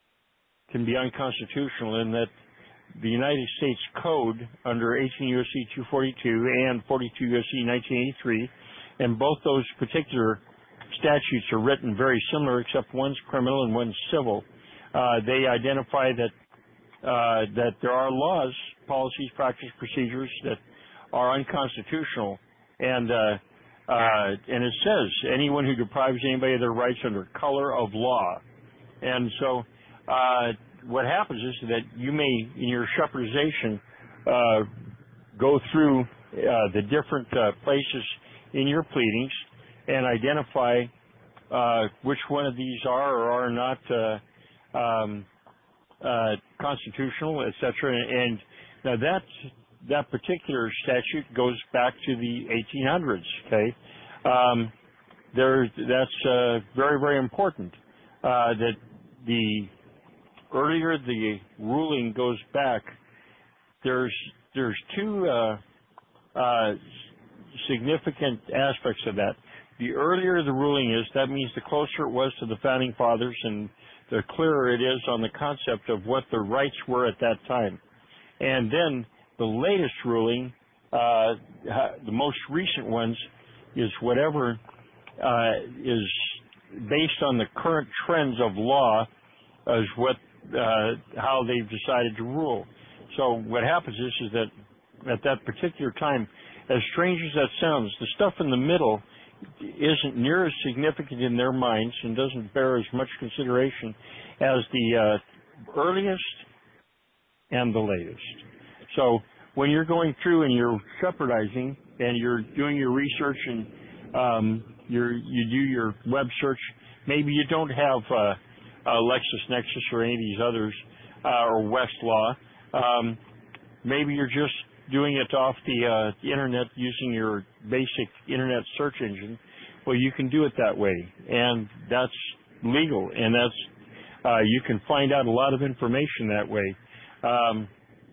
can be unconstitutional, and that the United States Code under eighteen U S C two forty-two and forty-two U S C nineteen eighty-three, and both those particular statutes are written very similar, except one's criminal and one's civil. Uh, they identify that uh, that there are laws, policies, practices, procedures that are unconstitutional, and uh, uh, and it says anyone who deprives anybody of their rights under color of law. And so uh, what happens is that you may, in your shepherdization, uh, go through uh, the different uh, places in your pleadings and identify uh, which one of these are or are not uh, um, uh, constitutional, et cetera. And now that that particular statute goes back to the eighteen hundreds. Okay, um, there that's uh, very very important uh, that the earlier the ruling goes back, there's there's two uh, uh, significant aspects of that. The earlier the ruling is, that means the closer it was to the Founding Fathers and the clearer it is on the concept of what the rights were at that time. And then the latest ruling, uh, the most recent ones, is whatever uh, is based on the current trends of law as what uh, how they've decided to rule. So what happens is, is that at that particular time, as strange as that sounds, the stuff in the middle isn't near as significant in their minds and doesn't bear as much consideration as the uh, earliest and the latest. So when you're going through and you're shepherdizing and you're doing your research and um, you're, you do your web search, maybe you don't have uh, uh, LexisNexis or any of these others uh, or Westlaw. Um, maybe you're just doing it off the, uh, the internet using your basic internet search engine. Well, you can do it that way, and that's legal, and that's uh, you can find out a lot of information that way. Um,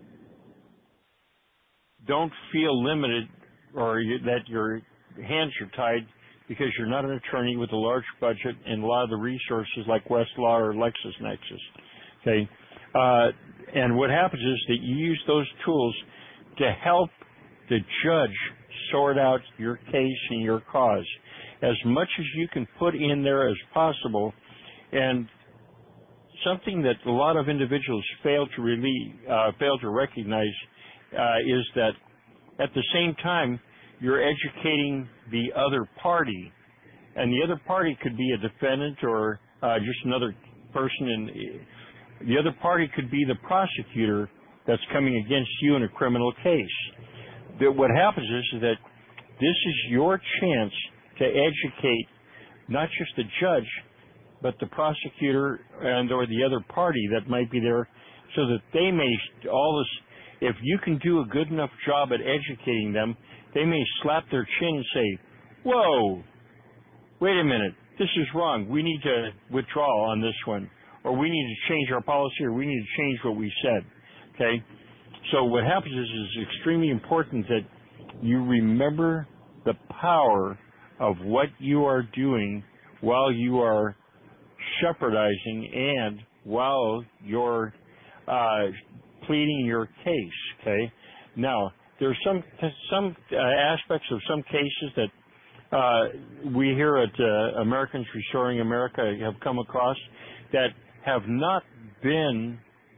don't feel limited or you, that your hands are tied because you're not an attorney with a large budget and a lot of the resources like Westlaw or LexisNexis. Okay, uh, and what happens is that you use those tools to help the judge sort out your case and your cause as much as you can put in there as possible. And something that a lot of individuals fail to really uh, fail to recognize uh, is that at the same time you're educating the other party, and the other party could be a defendant or uh, just another person, and the other party could be the prosecutor that's coming against you in a criminal case. That what happens is, is that this is your chance to educate not just the judge, but the prosecutor and or the other party that might be there, so that they may all this. If you can do a good enough job at educating them, they may slap their chin and say, "Whoa, wait a minute, this is wrong. We need to withdraw on this one, or we need to change our policy, or we need to change what we said." Okay, so what happens is it's extremely important that you remember the power of what you are doing while you are shepherdizing and while you're uh, pleading your case. Okay, now there's some some uh, aspects of some cases that uh, we here at uh, Americans Restoring America have come across that have not been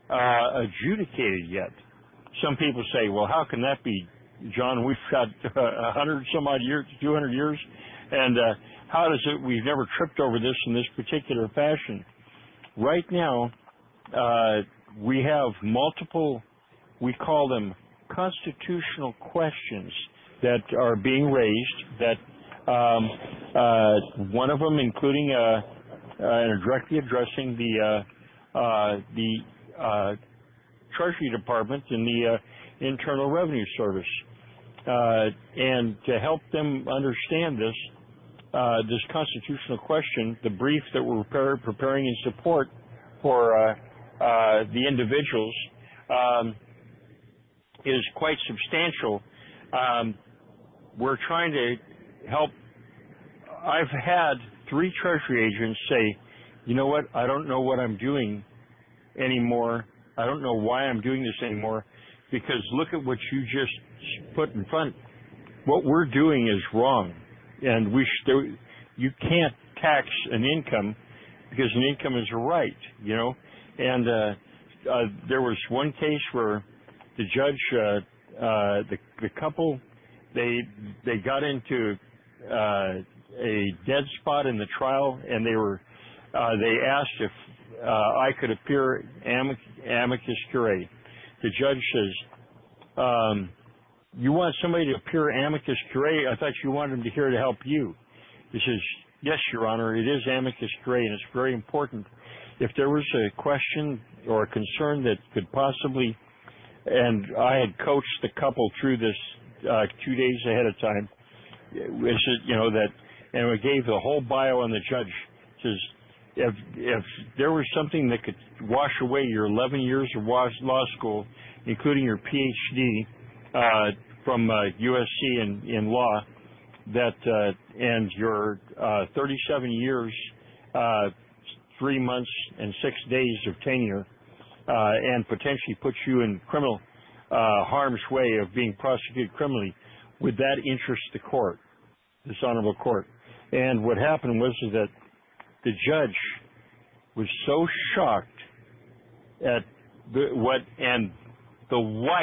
uh, adjudicated yet. Some people say, well, how can that be, John? We've got a hundred some odd years, two hundred years, and uh, how does it, we've never tripped over this in this particular fashion. Right now, uh, we have multiple, we call them constitutional questions that are being raised, that um, uh, one of them including uh, uh, directly addressing the uh, uh, the uh, Treasury Department and the uh, Internal Revenue Service. Uh, and to help them understand this, uh, this constitutional question, the brief that we're prepare, preparing in support for uh, uh, the individuals um, is quite substantial. Um, we're trying to help. I've had three Treasury agents say, you know what, I don't know what I'm doing anymore. I don't know why I'm doing this anymore, because look at what you just put in front. What we're doing is wrong, and we sh- you can't tax an income because an income is a right, you know. And uh, uh, there was one case where the judge, uh, uh, the, the couple, they they got into uh, a dead spot in the trial, and they were uh, they asked if uh, I could appear amic- amicus curiae. The judge says, um, you want somebody to appear amicus curiae? I thought you wanted them to here to help you. He says, yes, Your Honor, it is amicus curiae, and it's very important. If there was a question or a concern that could possibly, and I had coached the couple through this uh, two days ahead of time, is it, you know, that, and we gave the whole bio on the judge. It says, if, if there was something that could wash away your eleven years of law school, including your P H D uh, from uh, U S C in, in law, that uh, and your uh, thirty-seven years, uh, three months and six days of tenure, uh, and potentially put you in criminal uh, harm's way of being prosecuted criminally, would that interest the court, this honorable court? And what happened was that the judge was so shocked at the, what, and the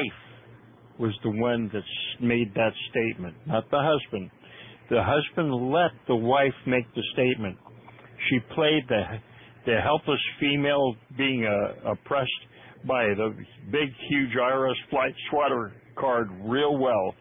wife was the one that made that statement, not the husband. The husband let the wife make the statement. She played the the helpless female being uh, oppressed by the big, huge I R S flight swatter card real well.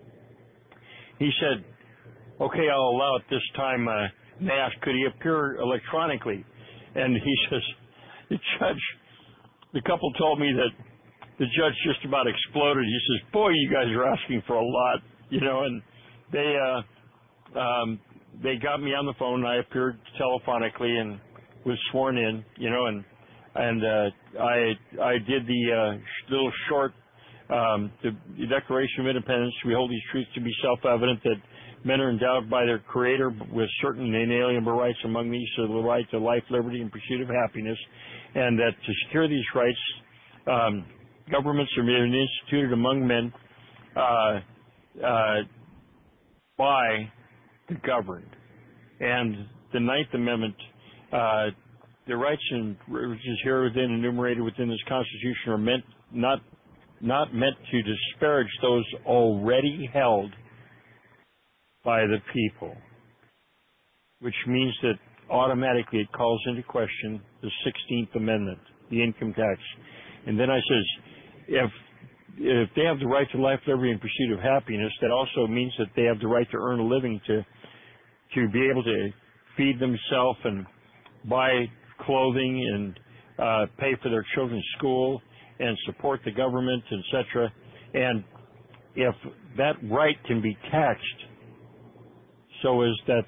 He said, okay, I'll allow it this time. Uh, they asked, could he appear electronically? And he says, the judge, the couple told me that the judge just about exploded. He says, boy, you guys are asking for a lot, you know, and they, uh, um, they got me on the phone. I appeared telephonically and was sworn in, you know, and, and, uh, I, I did the, uh, little short, um, the Declaration of Independence. We hold these truths to be self-evident that men are endowed by their Creator with certain inalienable rights, among these are the right to life, liberty, and pursuit of happiness, and that to secure these rights, um, governments are instituted among men uh, uh, by the governed. And the Ninth Amendment, uh, the rights and privileges here within enumerated within this Constitution are meant not not meant to disparage those already held by the people, which means that automatically it calls into question the sixteenth Amendment, the income tax. And then I says, if if they have the right to life, liberty, and pursuit of happiness, that also means that they have the right to earn a living, to to be able to feed themselves and buy clothing and uh, pay for their children's school and support the government, et cetera. And if that right can be taxed so as that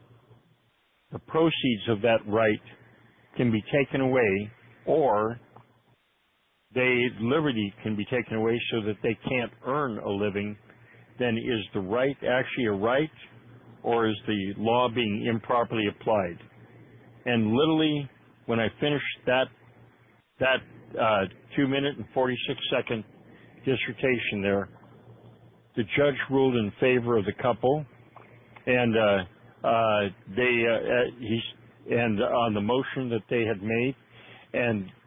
the proceeds of that right can be taken away, or they liberty can be taken away so that they can't earn a living, then is the right actually a right, or is the law being improperly applied? And literally, when I finished that that uh, two minute and forty six second dissertation there, the judge ruled in favor of the couple, and uh, uh, they uh, he's and on the motion that they had made, and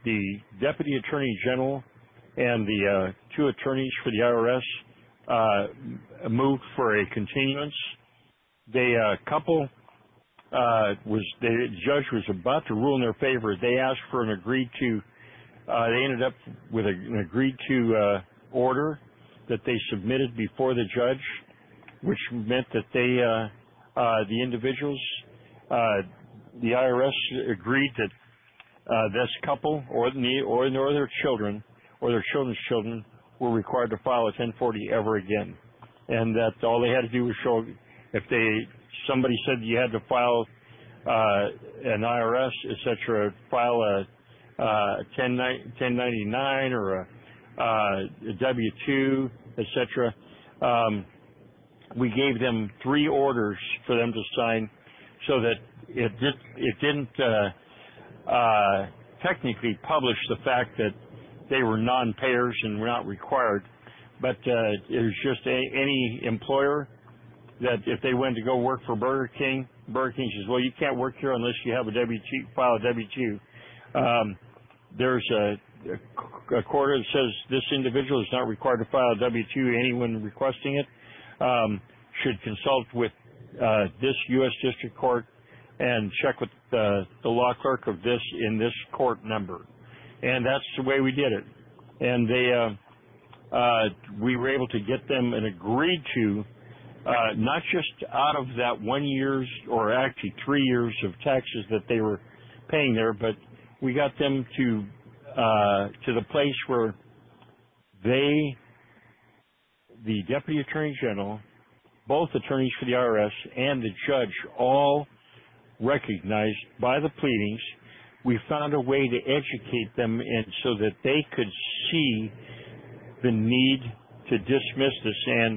the Deputy Attorney General and the uh, two attorneys for the I R S uh, moved for a continuance. The uh, couple uh, was the judge was about to rule in their favor. They asked for an agreed to. Uh, they ended up with a, an agreed to uh, order that they submitted before the judge, which meant that they, uh, uh, the individuals, uh, the I R S agreed that uh, this couple or the or, or their children or their children's children were required to file a ten forty ever again, and that all they had to do was show if they somebody said you had to file uh, an I R S, et cetera, file a uh, ten ninety-nine or a, uh, a W two, et cetera. Um, we gave them three orders for them to sign, so that it did, it didn't uh, uh, technically publish the fact that they were non-payers and were not required, but uh, it was just a, any employer that if they went to go work for Burger King, Burger King says, well, you can't work here unless you have a W two, file a W two. Um, there's a, a, a quarter that says this individual is not required to file a W two. Anyone requesting it um, should consult with uh, this U S District Court and check with the, the law clerk of this in this court number. And that's the way we did it. And they, uh, uh, we were able to get them an agreed to, uh, not just out of that one year's or actually three years of taxes that they were paying there, but we got them to, uh, to the place where they, the Deputy Attorney General, both attorneys for the I R S and the judge all recognized by the pleadings. We found a way to educate them and so that they could see the need to dismiss this and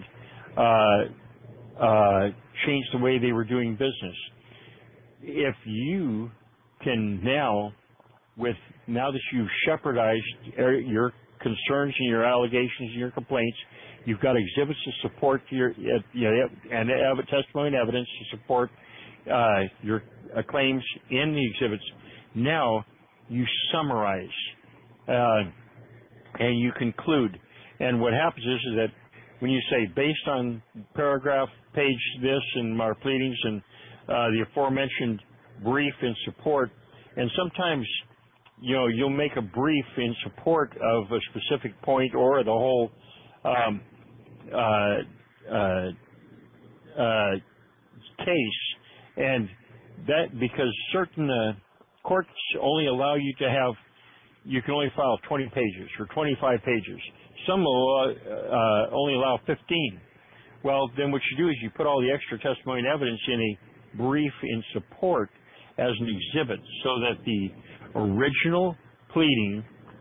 uh, uh, change the way they were doing business. If you can now, with now that you've shepherdized your concerns and your allegations and your complaints, you've got exhibits to support your uh, you know, and testimony and evidence to support uh, your uh, claims in the exhibits. Now you summarize uh, and you conclude. And what happens is, is that when you say, based on paragraph, page this, and our pleadings and uh, the aforementioned brief in support, and sometimes, you know, you'll make a brief in support of a specific point or the whole um, uh, uh, uh, case, and that because certain uh, courts only allow you to have, you can only file twenty pages or twenty-five pages. Some will uh, only allow fifteen. Well, then what you do is you put all the extra testimony and evidence in a brief in support as an exhibit so that the original pleading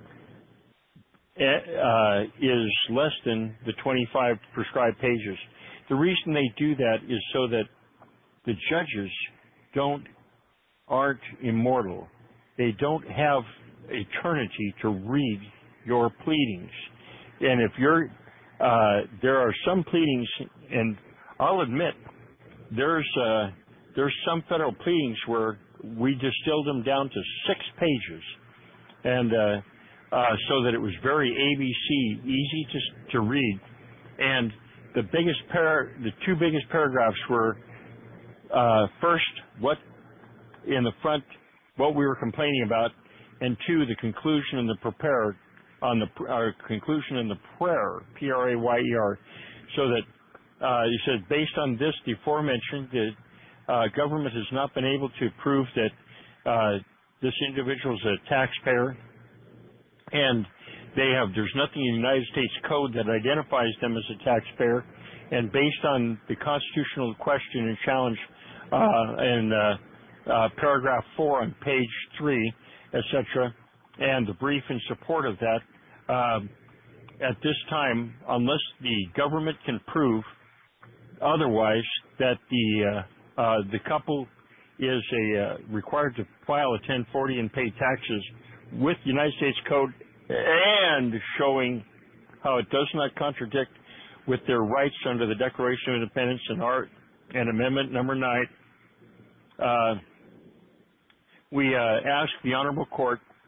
uh, is less than the twenty-five prescribed pages. The reason they do that is so that the judges don't aren't immortal. They don't have eternity to read your pleadings. And if you're, uh, there are some pleadings, and I'll admit, there's uh, there's some federal pleadings where we distilled them down to six pages, and uh, uh, so that it was very A B C, easy to to read. And the biggest par, the two biggest paragraphs were uh, first, what in the front, what we were complaining about, and two, the conclusion and the prepare on the uh, conclusion and the prayer, P R A Y E R, so that uh, he said, based on this, the aforementioned, the uh, government has not been able to prove that uh, this individual is a taxpayer, and they have there's nothing in the United States Code that identifies them as a taxpayer, and based on the constitutional question and challenge uh, and uh, Uh, paragraph four on page three, et cetera, and the brief in support of that. Um, at this time, unless the government can prove otherwise that the uh, uh, the couple is a uh, required to file a ten forty and pay taxes with United States Code, and showing how it does not contradict with their rights under the Declaration of Independence and Art and Amendment Number Nine. Uh, We uh, ask the Honorable Court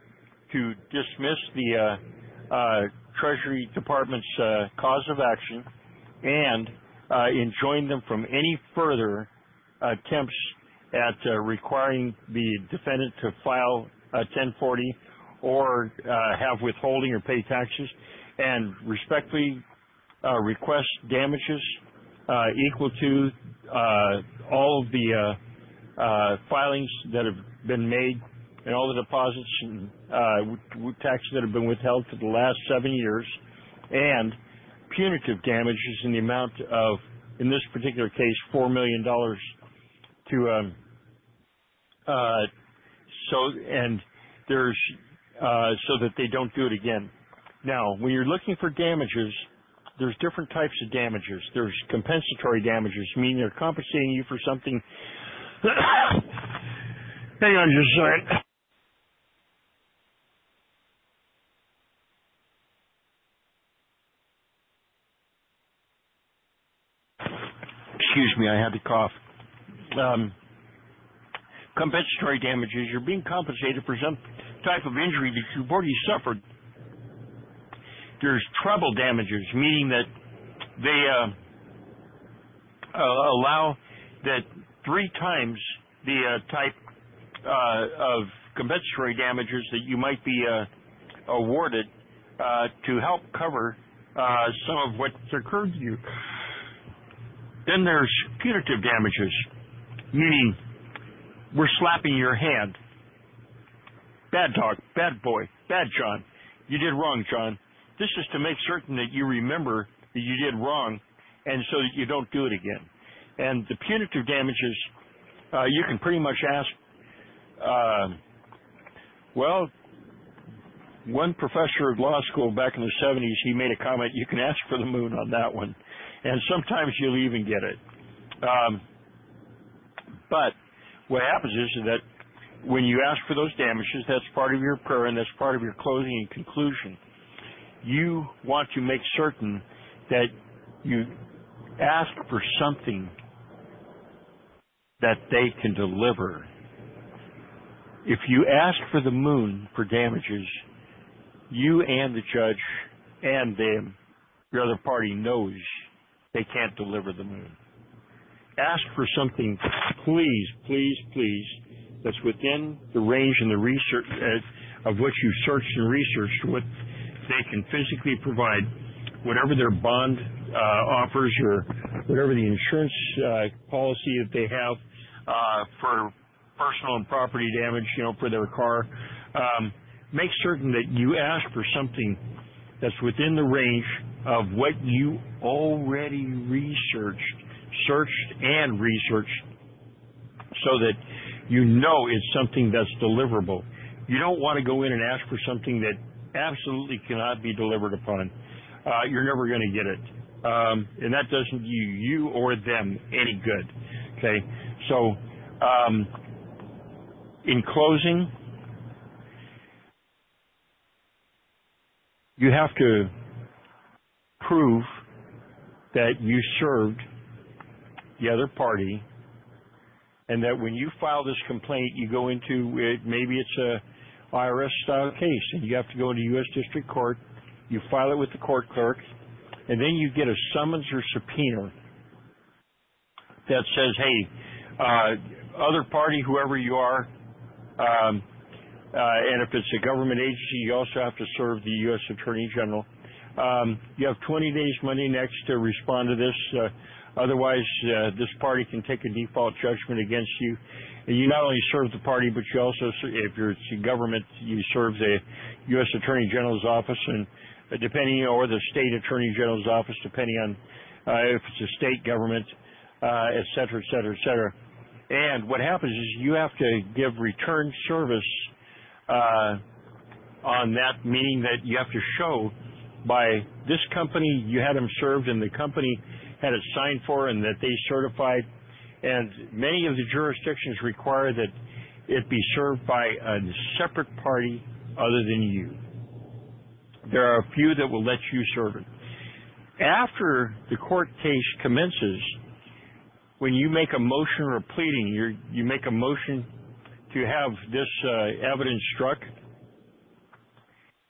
to dismiss the uh, uh, Treasury Department's uh, cause of action and uh, enjoin them from any further attempts at uh, requiring the defendant to file a ten forty or uh, have withholding or pay taxes, and respectfully uh, request damages uh, equal to uh, all of the uh, uh, filings that have been made and all the deposits and uh, taxes that have been withheld for the last seven years, and punitive damages in the amount of, in this particular case, four million dollars to, um, uh, so, and there's, uh, so that they don't do it again. Now, when you're looking for damages, there's different types of damages. There's compensatory damages, meaning they're compensating you for something. Hang on just a second. Excuse me, I had to cough. Um, compensatory damages, you're being compensated for some type of injury that you've already suffered. There's treble damages, meaning that they uh, uh, allow that three times the uh, type uh, of compensatory damages that you might be uh, awarded uh, to help cover uh, some of what's occurred to you. Then there's punitive damages, meaning we're slapping your hand. Bad dog, bad boy, bad John. You did wrong, John. This is to make certain that you remember that you did wrong and so that you don't do it again. And the punitive damages, uh, you can pretty much ask, uh, well, one professor at law school back in the seventies, he made a comment, you can ask for the moon on that one. And sometimes you'll even get it. Um, but what happens is that when you ask for those damages, that's part of your prayer and that's part of your closing and conclusion. You want to make certain that you ask for something that they can deliver. If you ask for the moon for damages, you and the judge and them, the other party knows they can't deliver the moon. Ask for something, please, please, please, that's within the range and the research uh, of what you searched and researched, what they can physically provide, whatever their bond uh, offers or whatever the insurance uh, policy that they have uh, for personal and property damage, you know, for their car. Um, make certain that you ask for something that's within the range of what you already researched, searched and researched, so that you know it's something that's deliverable. You don't want to go in and ask for something that absolutely cannot be delivered upon. Uh, you're never going to get it. Um, and that doesn't do you or them any good. Okay? So, um, in closing, you have to prove that you served the other party, and that when you file this complaint, you go into it, maybe it's a I R S style case, and you have to go into U S District Court, you file it with the court clerk, and then you get a summons or subpoena that says, hey, uh, other party, whoever you are, um, uh, and if it's a government agency, you also have to serve the U S Attorney General. Um, you have twenty days Monday next to respond to this. Uh, otherwise, uh, this party can take a default judgment against you. And you not only serve the party, but you also, if you're government, you serve the U S Attorney General's office, and depending, or the State Attorney General's office, depending on uh, if it's a state government, uh, et cetera, et cetera, et cetera. And what happens is you have to give return service uh, on that, meaning that you have to show by this company you had them served and the company had it signed for and that they certified. And many of the jurisdictions require that it be served by a separate party other than you. There are a few that will let you serve it. After the court case commences, when you make a motion or a pleading, you you make a motion to have this uh, evidence struck,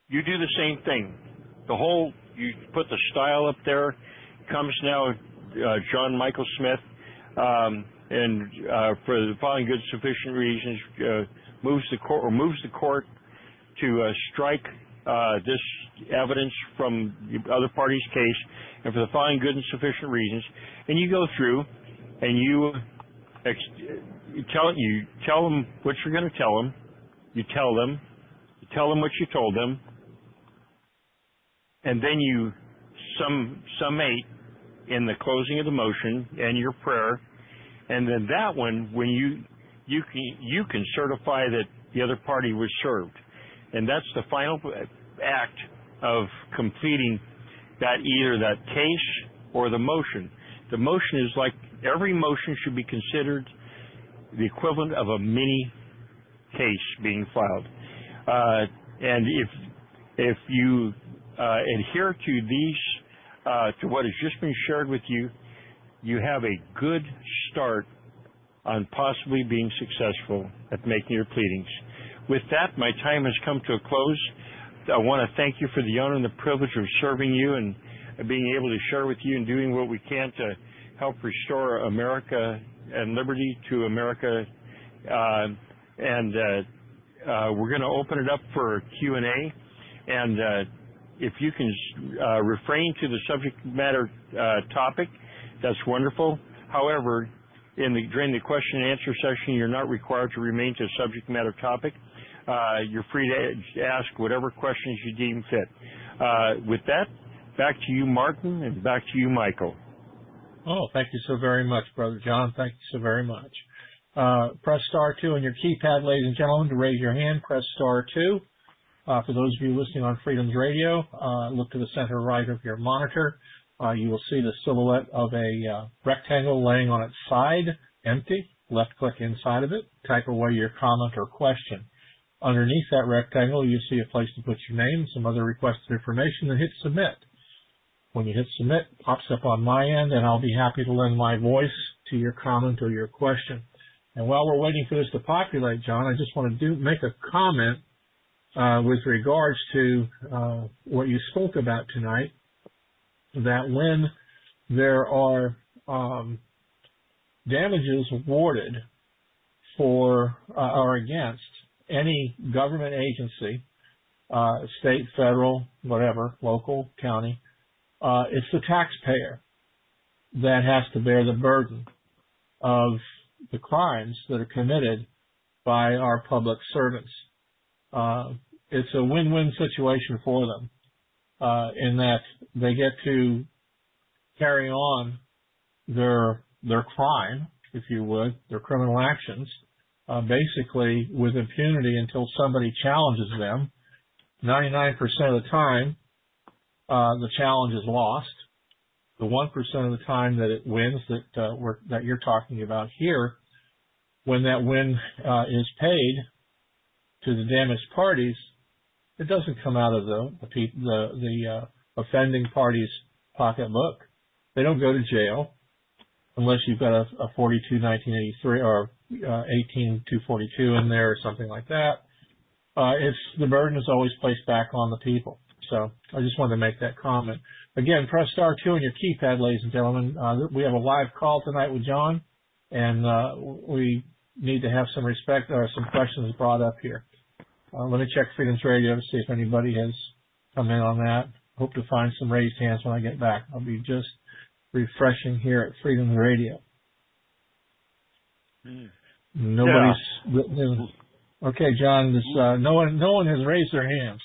you do the same thing. The whole, you put the style up there, comes now uh, John Michael Smith, um, and uh, for the following good sufficient reasons, uh, moves the court or moves the court to uh, strike uh, this evidence from the other party's case, and for the following good and sufficient reasons. And you go through, and you, ex- you tell you tell them what you're going to tell them. You tell them, you tell them what you told them, and then you sum summate in the closing of the motion and your prayer, and then that one, when you you can you can certify that the other party was served, and that's the final act of completing that, either that case or the motion. The motion is like, every motion should be considered the equivalent of a mini case being filed, uh, and if if you uh, adhere to these uh, to what has just been shared with you, you have a good start on possibly being successful at making your pleadings. With that, my time has come to a close. I want to thank you for the honor and the privilege of serving you and being able to share with you and doing what we can to help restore America and liberty to America. Uh, and uh, uh, we're going to open it up for Q and A. And uh, if you can uh, refrain to the subject matter uh, topic, that's wonderful. However, in the, during the question and answer session, you're not required to remain to a subject matter topic. Uh, you're free to ask whatever questions you deem fit. Uh, with that, back to you, Martin, and back to you, Michael. Oh, thank you so very much, Brother John. Thank you so very much. Uh, press star two on your keypad, ladies and gentlemen, to raise your hand. Press star two. Uh, for those of you listening on Freedom's Radio, uh, look to the center right of your monitor. Uh, you will see the silhouette of a uh, rectangle laying on its side, empty. Left-click inside of it. Type away your comment or question. Underneath that rectangle, you see a place to put your name, some other requested information, and hit submit. When you hit submit, it pops up on my end, and I'll be happy to lend my voice to your comment or your question. And while we're waiting for this to populate, John, I just want to do make a comment uh, with regards to uh, what you spoke about tonight, that when there are um, damages awarded for uh, or against any government agency, uh, state, federal, whatever, local, county, uh, it's the taxpayer that has to bear the burden of the crimes that are committed by our public servants. Uh, it's a win-win situation for them, uh, in that they get to carry on their their crime, if you would, their criminal actions, Uh, basically with impunity until somebody challenges them. ninety-nine percent of the time, uh, the challenge is lost. The one percent of the time that it wins, that uh, we're, that you're talking about here, when that win uh, is paid to the damaged parties, it doesn't come out of the the, the, the uh, offending party's pocketbook. They don't go to jail unless you've got a, a forty-two nineteen eighty-three or uh, eighteen two forty-two in there or something like that. Uh, it's the burden is always placed back on the people. So I just wanted to make that comment. Again, press star two on your keypad, ladies and gentlemen. Uh, we have a live call tonight with John, and uh, we need to have some respect or some questions brought up here. Uh, let me check Freedom's Radio to see if anybody has come in on that. Hope to find some raised hands when I get back. I'll be just refreshing here at Freedom Radio. Mm. Nobody's yeah. Okay, John. This, uh, no one, no one has raised their hands.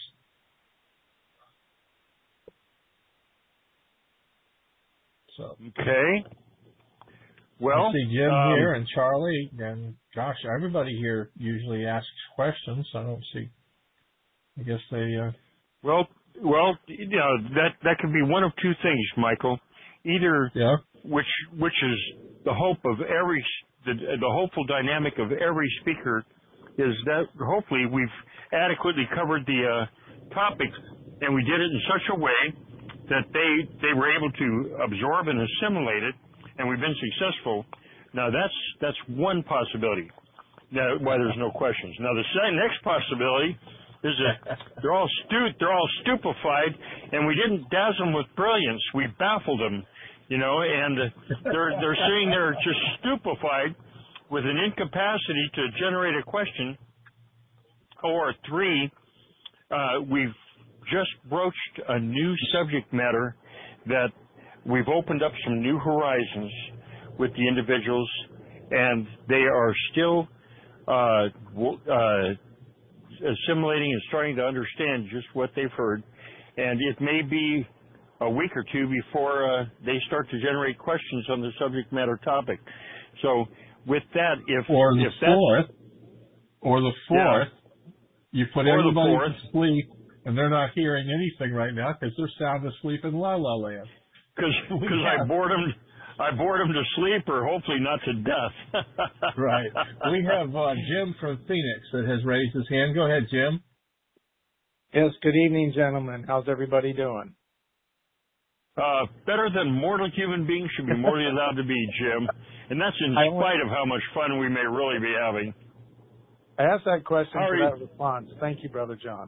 So okay. Well, I see Jim um, here and Charlie and Josh. Everybody here usually asks questions. I don't see. I guess they. Uh, well, well, you know that that could be one of two things, Michael. Either yeah. which which is the hope of every the, the hopeful dynamic of every speaker is that hopefully we've adequately covered the uh, topic, and we did it in such a way that they they were able to absorb and assimilate it, and we've been successful. Now that's that's one possibility. Now, why there's no questions. Now the next possibility Is it? They're all stu- They're all stupefied, and we didn't dazzle them with brilliance. We baffled them, you know, and they're they're sitting there just stupefied with an incapacity to generate a question. Or three, uh, we've just broached a new subject matter that we've opened up some new horizons with the individuals, and they are still uh, uh, assimilating and starting to understand just what they've heard. And it may be a week or two before uh, they start to generate questions on the subject matter topic. So with that, if or the if fourth, or the fourth, yeah. you put or everybody to sleep, and they're not hearing anything right now because they're sound asleep in La La Land. Because I bored them, I bored them to sleep, or hopefully not to death. Right. We have uh, Jim from Phoenix that has raised his hand. Go ahead, Jim. Yes. Good evening, gentlemen. How's everybody doing? Uh, better than mortal human beings should be morally allowed to be, Jim. And that's in I spite of how much fun we may really be having. I asked that question How for are you? that response. Thank you, Brother John.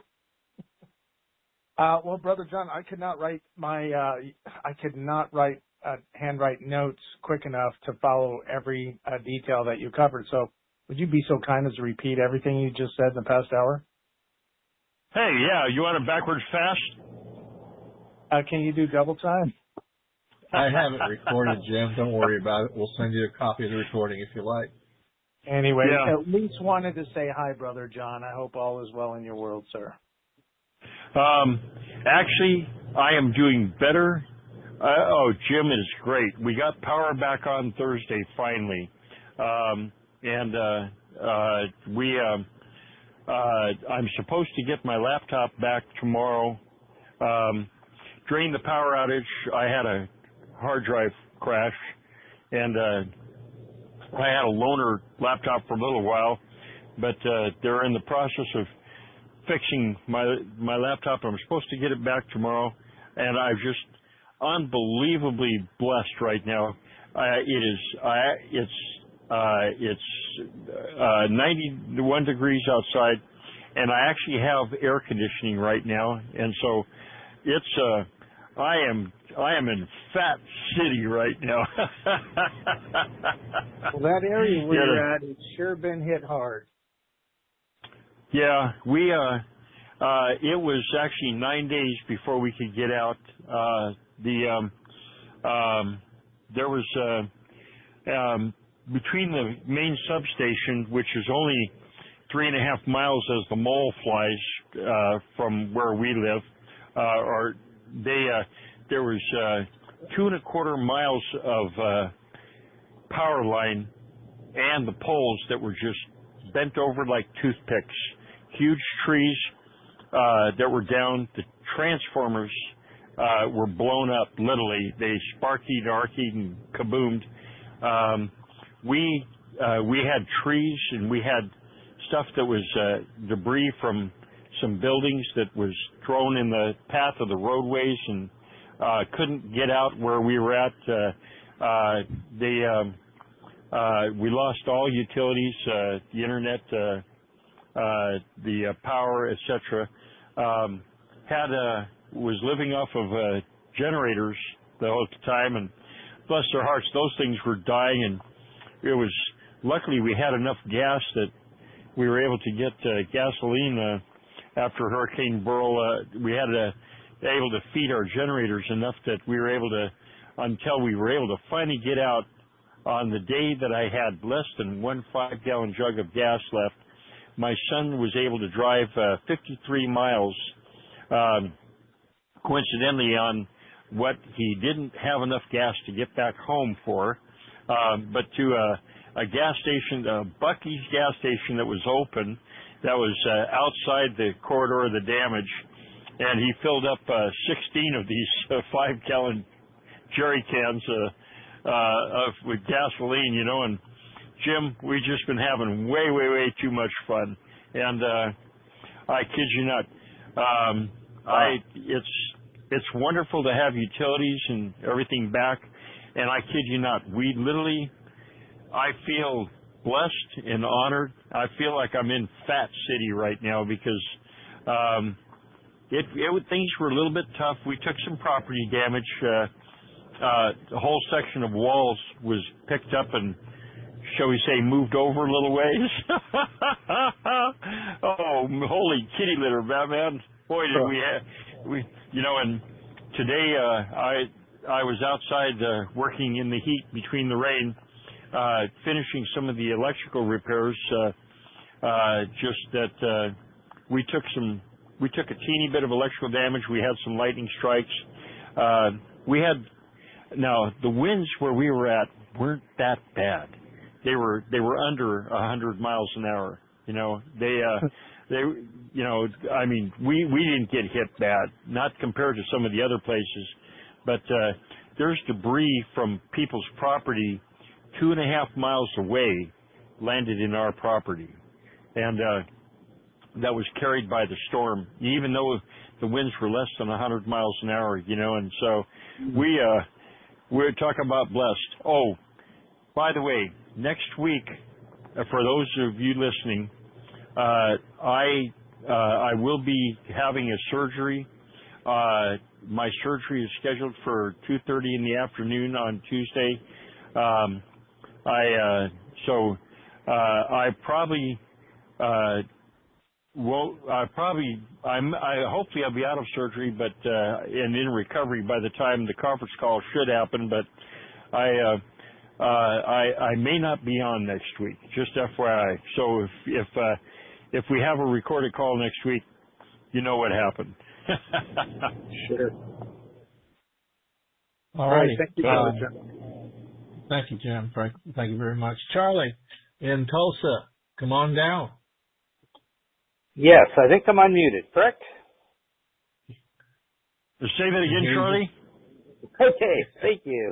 Uh, well, Brother John, I could not write my, uh, I could not write, uh, handwrite notes quick enough to follow every uh, detail that you covered. So would you be so kind as to repeat everything you just said in the past hour? Hey, yeah, you want it backwards fast? Uh, can you do double time? I have it recorded, Jim. Don't worry about it. We'll send you a copy of the recording if you like. Anyway, Yeah. at least wanted to say hi, Brother John. I hope all is well in your world, sir. Um, actually, I am doing better. Uh, oh, Jim is great. We got power back on Thursday finally, um, and uh, uh, we. Uh, uh, I'm supposed to get my laptop back tomorrow. Um, during the power outage, I had a hard drive crash, and uh, I had a loaner laptop for a little while, but uh, they're in the process of fixing my my laptop. I'm supposed to get it back tomorrow, and I'm just unbelievably blessed right now. Uh, it is I it's uh, it's uh, ninety-one degrees outside, and I actually have air conditioning right now, and so it's uh, I am I am in Fat City right now. Well, that area where Yeah. you're at, it's sure been hit hard. Yeah, we, uh, uh, it was actually nine days before we could get out. Uh, the, um, um, there was, uh, um, between the main substation, which is only three and a half miles as the mole flies, uh, from where we live, uh, or they, uh, there was, uh, two and a quarter miles of, uh, power line and the poles that were just bent over like toothpicks. Huge trees uh, that were down. The transformers uh, were blown up, literally. They sparkied, arkied, and kaboomed. Um, we uh, we had trees, and we had stuff that was uh, debris from some buildings that was thrown in the path of the roadways and uh, couldn't get out where we were at. Uh, uh, they um, uh, we lost all utilities, uh, the internet, uh, uh, the uh, power, et cetera. Um, had uh, was living off of uh, generators the whole time, and bless their hearts, those things were dying. And it was luckily we had enough gas that we were able to get uh, gasoline uh, after Hurricane Beryl. Uh, we had uh, able to feed our generators enough that we were able to, until we were able to finally get out on the day that I had less than one five-gallon jug of gas left. My son was able to drive uh, fifty-three miles, um, coincidentally on what he didn't have enough gas to get back home for, um, but to a, a gas station, uh, Bucky's gas station that was open, that was uh, outside the corridor of the damage, and he filled up uh, sixteen of these uh, five-gallon jerry cans uh, uh, of, with gasoline, you know, and Jim, we've just been having way, way, way too much fun, and uh, I kid you not, um, I it's it's wonderful to have utilities and everything back, and I kid you not, we literally, I feel blessed and honored. I feel like I'm in Fat City right now because Um, it, it things were a little bit tough. We took some property damage. Uh, uh, the whole section of walls was picked up and, shall we say, moved over a little ways. Oh, holy kitty litter, man! Boy, did we have we, you know. And today, uh, I I was outside uh, working in the heat between the rain, uh, finishing some of the electrical repairs. Uh, uh, just that uh, we took some, we took a teeny bit of electrical damage. We had some lightning strikes. Uh, we had now the winds where we were at weren't that bad. They were they were under a hundred miles an hour. You know, they uh, they you know, I mean, we we didn't get hit bad, not compared to some of the other places, but uh, there's debris from people's property two and a half miles away landed in our property, and uh, that was carried by the storm, even though the winds were less than a hundred miles an hour. You know, and so we uh, we're talking about blessed. Oh, by the way, next week, uh, for those of you listening, uh, I uh, I will be having a surgery. Uh, my surgery is scheduled for two thirty in the afternoon on Tuesday. Um, I uh, so uh, I probably uh, won't. I probably I'm. I hopefully I'll be out of surgery, but uh, and in recovery by the time the conference call should happen. But I. Uh, Uh, I, I may not be on next week, just F Y I. So if if uh, if we have a recorded call next week, you know what happened. Sure. All right. Thank you, Uh, Jim. thank you, Jim. Frank, thank you very much. Charlie in Tulsa, come on down. Yes, I think I'm unmuted, correct? Say that again, Charlie. Okay, thank you.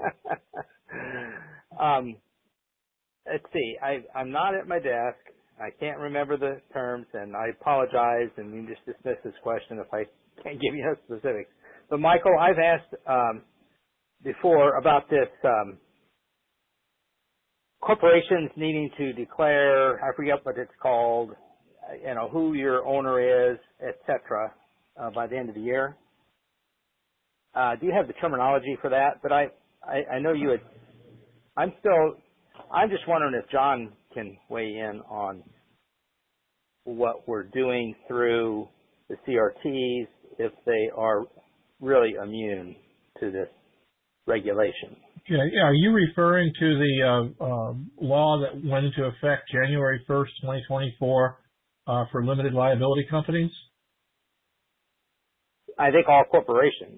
um, let's see. I, I'm not at my desk. I can't remember the terms, and I apologize, and you just dismiss this question if I can't give you no specifics. But, Michael, I've asked um, before about this um, corporations needing to declare, I forget what it's called, you know, who your owner is, et cetera, uh, by the end of the year. Uh, do you have the terminology for that? But I, I, I know you had, I'm still, I'm just wondering if John can weigh in on what we're doing through the C R Ts, if they are really immune to this regulation. Yeah, yeah. Are you referring to the uh, uh, law that went into effect January first, twenty twenty-four uh, for limited liability companies? I think all corporations.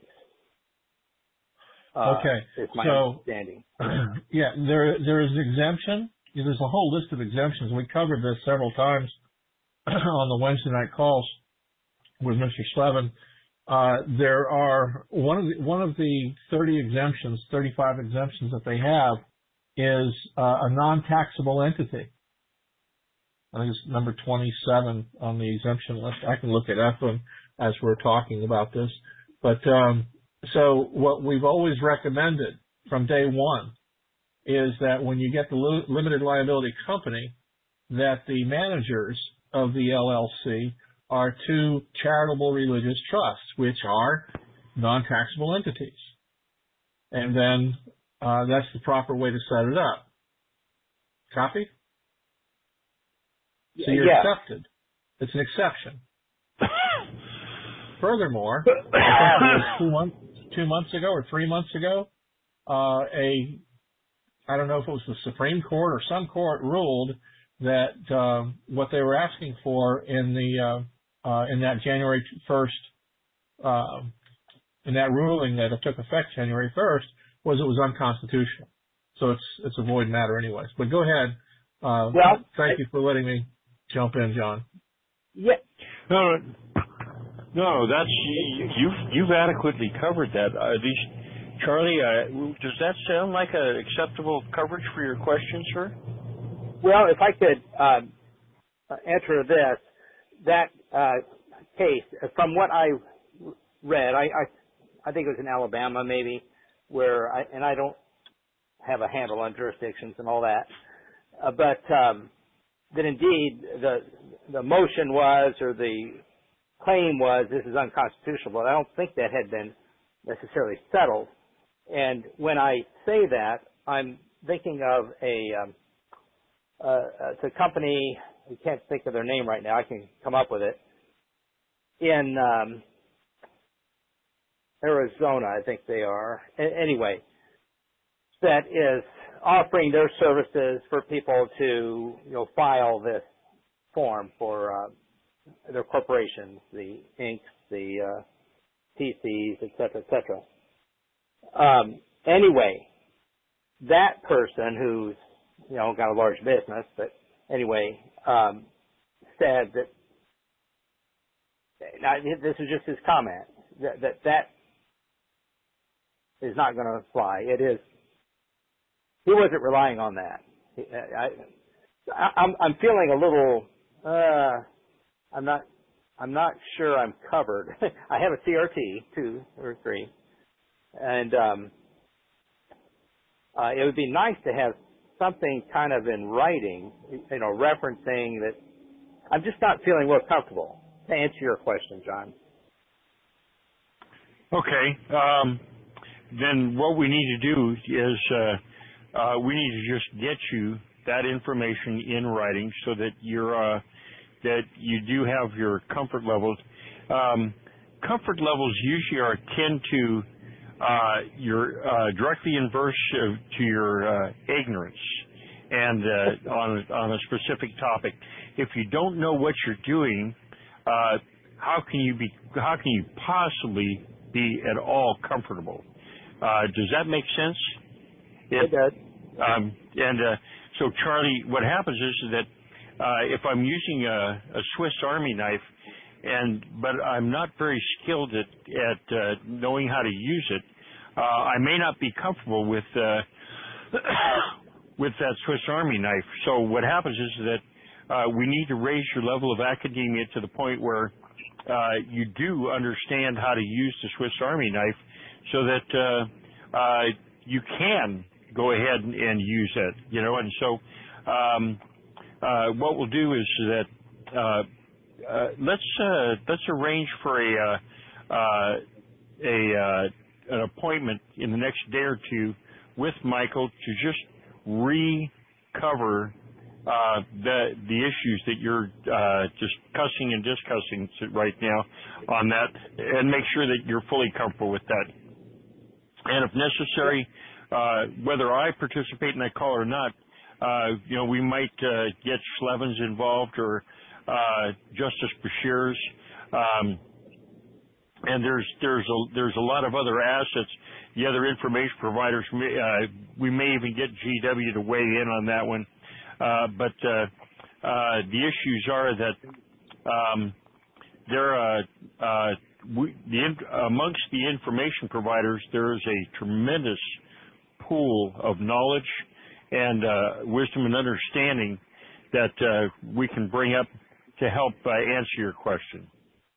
Uh, okay, is my so understanding. yeah, there there is exemption. There's a whole list of exemptions. We covered this several times on the Wednesday night calls with Mister Slevin. Uh, there are one of the one of the thirty exemptions, thirty-five exemptions that they have is uh, a non-taxable entity. I think it's number twenty-seven on the exemption list. I can look it up as we're talking about this, but. Um, So what we've always recommended from day one is that when you get the limited liability company, that the managers of the L L C are two charitable religious trusts, which are non-taxable entities. And then uh, that's the proper way to set it up. Copy? So you're yeah. accepted. It's an exception. Furthermore, I think it was two months, two months ago or three months ago, uh, a, I don't know if it was the Supreme Court or some court ruled that uh, what they were asking for in the uh, uh, in that January first, uh, in that ruling that it took effect January first, was it was unconstitutional. So it's it's a void matter anyways. But go ahead. Uh, well, thank I, you for letting me jump in, John. Yeah. No, no, that's you've you've adequately covered that. Uh, these, Charlie, uh, does that sound like an acceptable coverage for your question, sir? Well, if I could um, answer this, that uh, case, from what I read, I, I I think it was in Alabama maybe, where I and I don't have a handle on jurisdictions and all that, uh, but um, that indeed the the motion was, or the claim was this is unconstitutional, but I don't think that had been necessarily settled. And when I say that, I'm thinking of a, um, uh, it's a company, I can't think of their name right now, I can come up with it, in um, Arizona, I think they are. A- anyway, that is offering their services for people to, you know, file this form for uh, their corporations, the Incs, the uh, T Cs, et cetera, et cetera. Um, anyway, that person who's, you know, got a large business, but anyway, um, said that, now, this is just his comment, that that, that is not going to fly. It is, he wasn't relying on that. I, I, I'm, I'm feeling a little, uh, I'm not, I'm not sure I'm covered. I have a C R T, two or three, and um, uh, it would be nice to have something kind of in writing, you know, referencing that. I'm just not feeling real comfortable to answer your question, John. Okay. Um, then what we need to do is uh, uh, we need to just get you that information in writing so that you're uh, that you do have your comfort levels. Um, comfort levels usually are akin to uh, your uh, directly inverse to your uh, ignorance, and uh, on on a specific topic. If you don't know what you're doing, uh, how can you be? How can you possibly be at all comfortable? Uh, does that make sense? It, it does. Um, and uh, so, Charlie, what happens is that uh, if I'm using a, a Swiss Army knife, and but I'm not very skilled at, at uh, knowing how to use it, uh, I may not be comfortable with uh, with that Swiss Army knife. So what happens is that uh, we need to raise your level of academia to the point where uh, you do understand how to use the Swiss Army knife, so that uh, uh, you can go ahead and, and use it. You know, and so um, uh, what we'll do is that uh, uh, let's uh, let's arrange for a uh, uh, a uh, an appointment in the next day or two with Michael to just recover uh, the the issues that you're uh, discussing and discussing right now on that, and make sure that you're fully comfortable with that. And if necessary, uh, whether I participate in that call or not, uh, you know, we might uh, get Schlevens involved or uh, Justice Beshears, um, and there's there's a there's a lot of other assets. The other information providers, may, uh, we may even get G W to weigh in on that one. Uh, but uh, uh, the issues are that um, there, uh, uh, we, the, amongst the information providers, there is a tremendous pool of knowledge and uh, wisdom and understanding that uh, we can bring up to help uh, answer your question.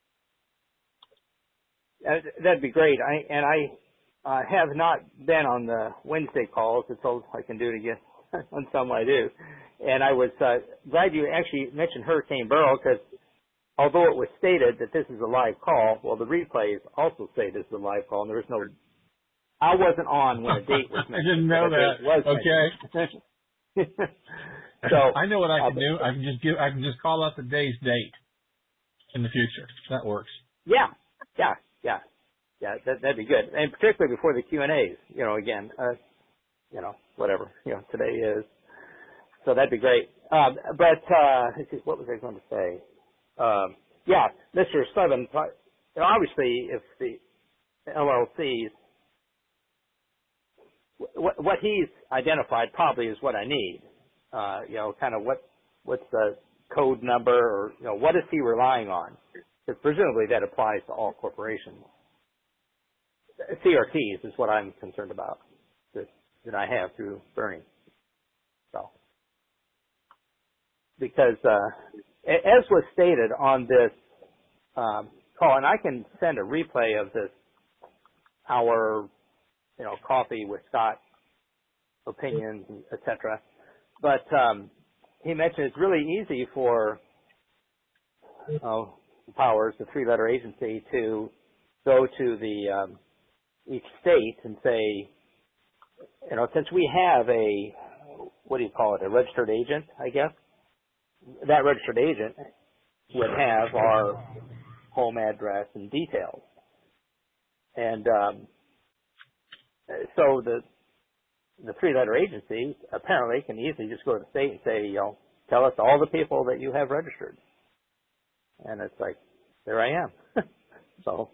Uh, that'd be great. I, and I uh, have not been on the Wednesday calls. It's all I can do to get on some I do. And I was uh, glad you actually mentioned Hurricane Beryl, because although it was stated that this is a live call, well, the replays also say this is a live call, and there was no, I wasn't on when a date was mentioned. I didn't know that. Okay. So I know what I can uh, do. I can just give. I can just call out the day's date in the future. That works. Yeah, yeah, yeah, yeah. That, that'd be good, and particularly before the Q and A's. You know, again, uh, you know, whatever you know today is. So that'd be great. Um, but uh, let's see, what was I going to say? Um, yeah, Mister Slevin, obviously, if the L L Cs, what, what he's identified probably is what I need. Uh, you know, kind of what what's the code number, or you know, what is he relying on? Because presumably that applies to all corporations. C R Ts is what I'm concerned about that, that I have through Bernie. So, because uh, as was stated on this um, call, and I can send a replay of this, our, you know, coffee with Scott opinions, et cetera. But um, he mentioned it's really easy for uh, powers, the three-letter agency, to go to the um, each state and say, you know, since we have a, what do you call it, a registered agent, I guess, that registered agent would have our home address and details. And um, so the the three-letter agency apparently can easily just go to the state and say, you know, tell us all the people that you have registered. And it's like, there I am. So.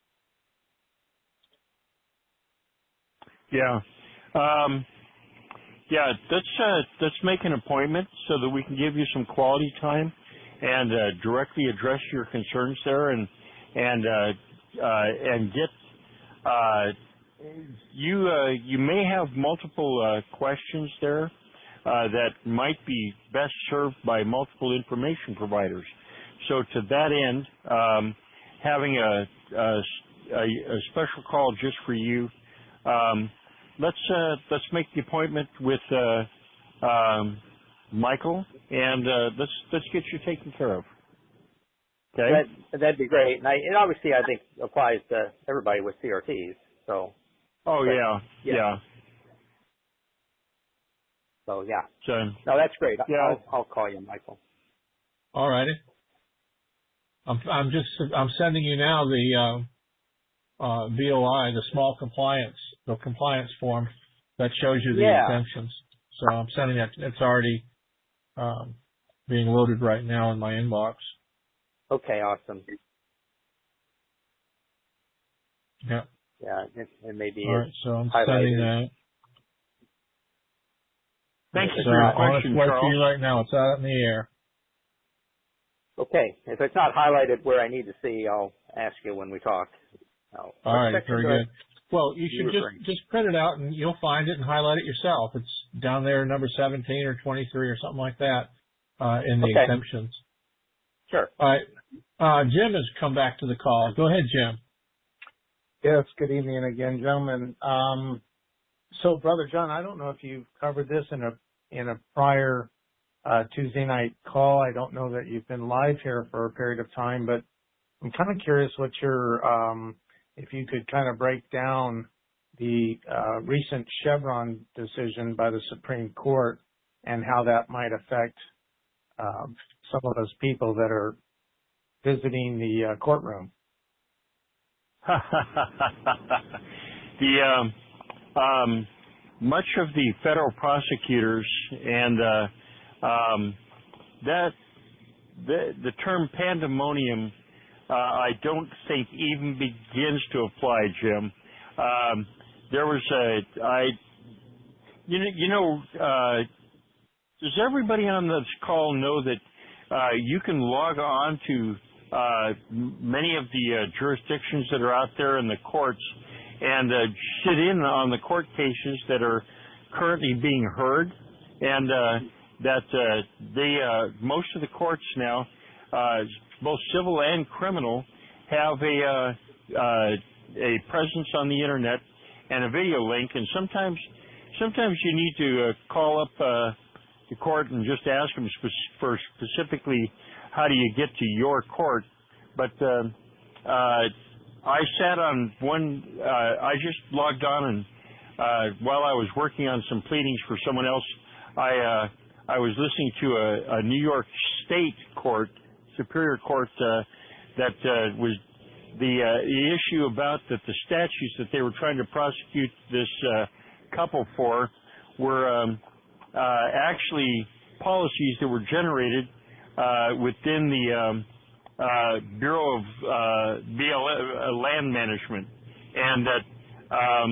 Yeah. Um, yeah, let's, uh, let's make an appointment so that we can give you some quality time and uh, directly address your concerns there and, and, uh, uh, and get, uh, you, uh, you may have multiple uh, questions there uh, that might be best served by multiple information providers. So to that end, um, having a, a, a special call just for you, um, let's uh, let's make the appointment with uh, um, Michael, and uh, let's let's get you taken care of. Okay, that that'd be great. And, I, and obviously, I think applies to everybody with C R Ts. So. Oh but, yeah, yeah, yeah. So yeah. So no, that's great. Yeah. I'll, I'll call you, Michael. All righty. I'm I'm just I'm sending you now the uh, uh, V O I, the small compliance, the compliance form that shows you the yeah. exemptions. So I'm sending that. It's already um, being loaded right now in my inbox. Okay, awesome. Yeah. Yeah, it, it may be. All right, so I'm highlighted. sending that. Thank you so for your on its question, way Charles. for you right now. It's out in the air. Okay, if it's not highlighted where I need to see, I'll ask you when we talk. I'll, All right, very good. Well, you should just referring? just print it out and you'll find it and highlight it yourself. It's down there, number seventeen or twenty-three or something like that, uh, in the okay. exemptions. Sure. All right. Uh, Jim has come back to the call. Go ahead, Jim. Yes, good evening again, gentlemen. Um, so, Brother John, I don't know if you've covered this in a in a prior uh, Tuesday night call. I don't know that you've been live here for a period of time, but I'm kind of curious what your, um, if you could kind of break down the uh, recent Chevron decision by the Supreme Court and how that might affect um, some of those people that are visiting the uh, courtroom. the um, um, much of the federal prosecutors and uh, um, that the, the term pandemonium, uh, I don't think even begins to apply, Jim. Um, there was a I, you know, you know, uh, does everybody on this call know that uh, you can log on to Uh, many of the uh, jurisdictions that are out there in the courts and uh, sit in on the court cases that are currently being heard, and uh, that uh, they uh, most of the courts now, uh, both civil and criminal, have a uh, uh, a presence on the internet and a video link, and sometimes sometimes you need to uh, call up uh, the court and just ask them spe- for specifically how do you get to your court. But uh, uh, I sat on one, uh, I just logged on and uh, while I was working on some pleadings for someone else, I uh, I was listening to a, a New York State court, Superior Court, uh, that uh, was the, uh, the issue about that the statutes that they were trying to prosecute this uh, couple for were um, uh, actually policies that were generated Uh, within the um, uh, Bureau of uh, B L M, uh, Land Management, and that um,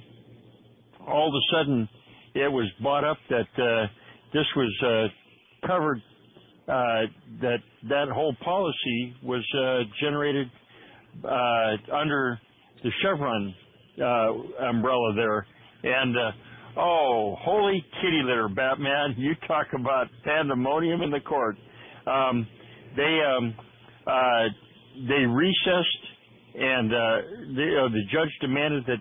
all of a sudden it was brought up that uh, this was uh, covered, uh, that that whole policy was uh, generated uh, under the Chevron uh, umbrella there, and uh, oh, holy kitty litter, Batman! You talk about pandemonium in the court. Um, they um, uh, they recessed, and uh, the, uh, the judge demanded that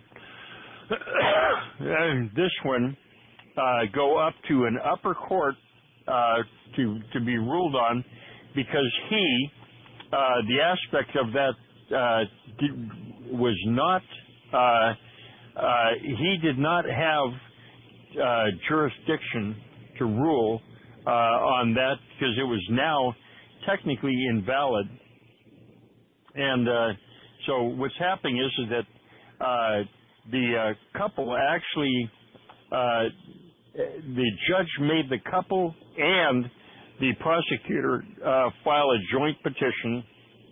this one uh, go up to an upper court uh, to to be ruled on, because he uh, the aspect of that uh, did, was not, uh, uh, he did not have uh, jurisdiction to rule uh, on that because it was now technically invalid. And uh, so what's happening is, is that uh, the uh, couple actually, uh, the judge made the couple and the prosecutor uh, file a joint petition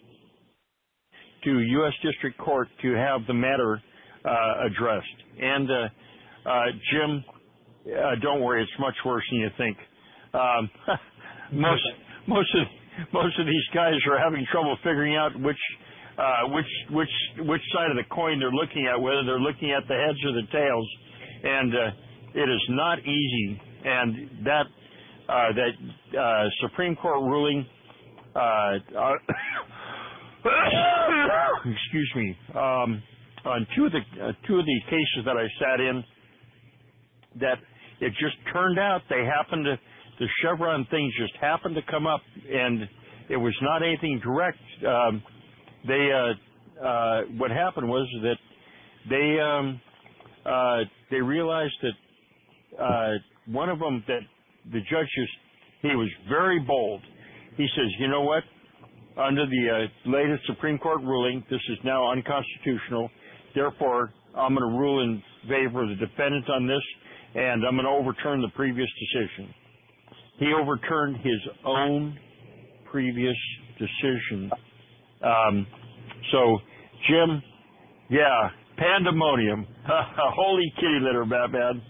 to U S District Court to have the matter uh, addressed. And uh, uh, Jim, uh, don't worry, it's much worse than you think. Um, most most of most of these guys are having trouble figuring out which uh, which which which side of the coin they're looking at, whether they're looking at the heads or the tails, and uh, it is not easy. And that uh, that uh, Supreme Court ruling, uh, uh, excuse me, um, on two of the uh, two of the cases that I sat in, that it just turned out they happened to, the Chevron things just happened to come up, and it was not anything direct. Um, they, uh, uh, what happened was that they, um, uh, they realized that, uh, one of them, that the judge just, he was very bold. He says, you know what? Under the uh, latest Supreme Court ruling, this is now unconstitutional. Therefore, I'm going to rule in favor of the defendant on this, and I'm going to overturn the previous decision. He overturned his own previous decision. Um, so, Jim, yeah, pandemonium. Holy kitty litter, Batman.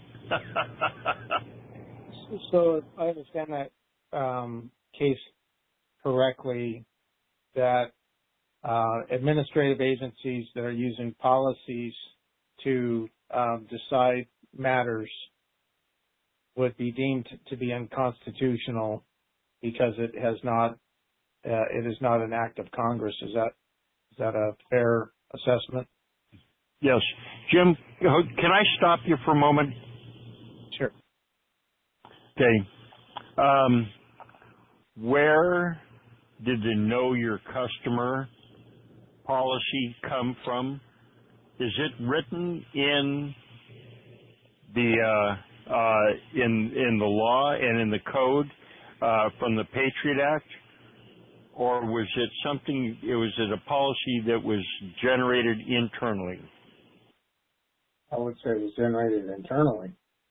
So I understand that um, case correctly, that uh, administrative agencies that are using policies to um, decide matters would be deemed to be unconstitutional because it has not, uh, it is not an act of Congress. Is that is that a fair assessment? Yes, Jim. Can I stop you for a moment? Sure. Okay. Um, where did the Know Your Customer policy come from? Is it written in the uh, uh, in in the law and in the code uh, from the Patriot Act, or was it something? It was it a policy that was generated internally? I would say it was generated internally.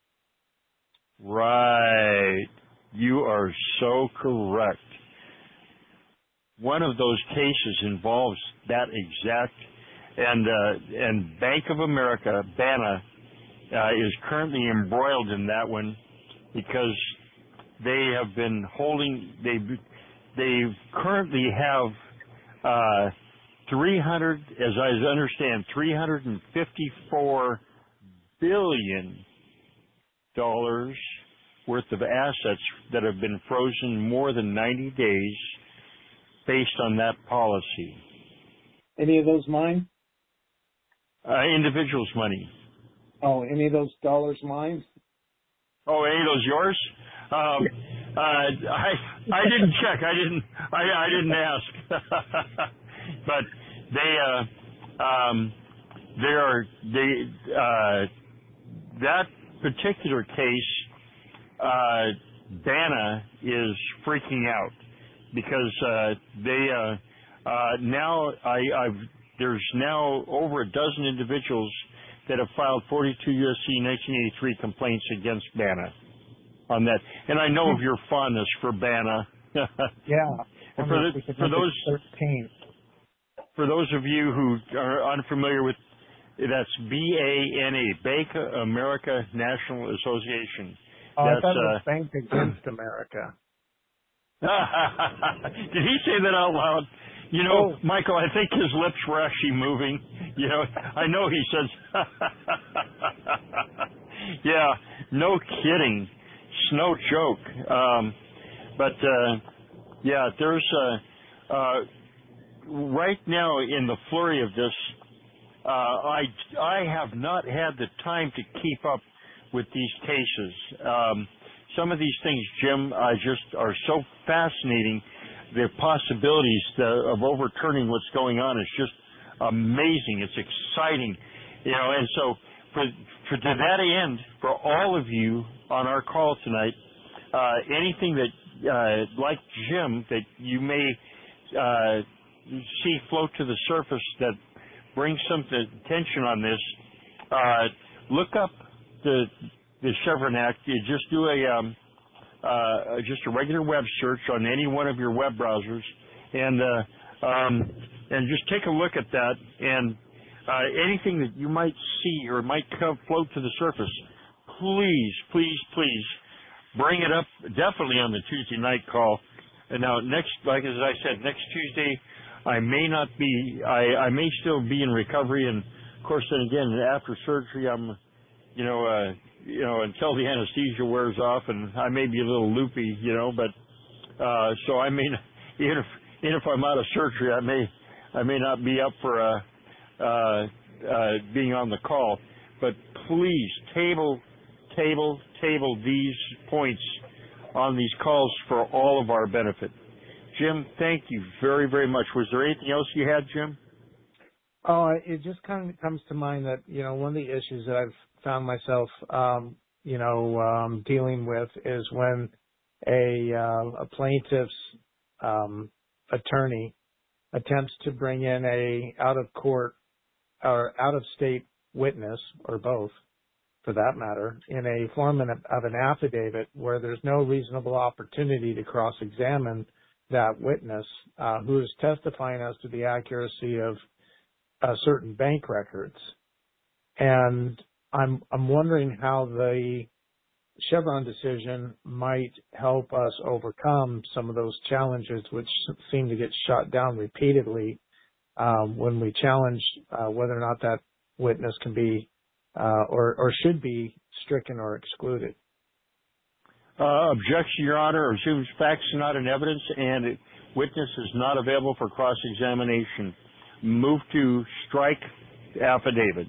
Right. You are so correct. One of those cases involves that exact, and uh, and Bank of America, BANA, uh, is currently embroiled in that one because they have been holding, they they currently have uh, three hundred, as I understand, three hundred fifty-four billion dollars worth of assets that have been frozen more than ninety days based on that policy. Any of those mine? Uh, individuals' money. Oh, any of those dollars mine? Oh, any of those yours? Um, uh, I I didn't check. I didn't. I, I didn't ask. But they uh, um, they are they uh, that particular case. Uh, BANA is freaking out because uh, they uh, uh, now I, I've there's now over a dozen individuals that have filed forty-two U S C nineteen eighty-three complaints against BANA on that, and I know of your fondness for BANA. Yeah, and for, the, for those thirteen. For those of you who are unfamiliar with, that's B A N A, Bank America National Association. Oh, That's, I thought it was uh, Bank Against America. Did he say that out loud? You know, oh. Michael, I think his lips were actually moving. You know, I know he says, yeah, no kidding. It's no joke. Um, but, uh, yeah, there's, uh, uh, right now in the flurry of this, uh, I, I have not had the time to keep up with these cases. Um, some of these things, Jim, I just are so fascinating. the possibilities of overturning what's going on is just amazing. It's exciting, you know. And so, for, for to that end, for all of you on our call tonight, uh, anything that, uh, like Jim, that you may uh, see float to the surface that brings some attention on this, uh, look up the the Chevron Act. You just do a um, uh, just a regular web search on any one of your web browsers, and uh, um, and just take a look at that. And uh, anything that you might see or might come float to the surface, please, please, please bring it up. Definitely on the Tuesday night call. And now next, like as I said, next Tuesday, I may not be. I, I may still be in recovery, and of course, then again, after surgery, I'm, you know. Uh, you know, until the anesthesia wears off, and I may be a little loopy, you know, but, uh, so I may, not, even if, even if I'm out of surgery, I may, I may not be up for, uh, uh, uh, being on the call, but please table, table, table these points on these calls for all of our benefit. Jim, thank you very, very much. Was there anything else you had, Jim? Oh, it just kind of comes to mind that, you know, one of the issues that I've found myself, um, you know, um, dealing with is when a, uh, a plaintiff's um, attorney attempts to bring in a out of court or out of state witness, or both, for that matter, in a form of an affidavit where there's no reasonable opportunity to cross-examine that witness uh, who is testifying as to the accuracy of uh, certain bank records. And I'm I'm wondering how the Chevron decision might help us overcome some of those challenges which seem to get shot down repeatedly um, when we challenge uh, whether or not that witness can be uh, or, or should be stricken or excluded. Uh, objection, Your Honor. Assumes facts are not in evidence, and witness is not available for cross-examination. Move to strike affidavit.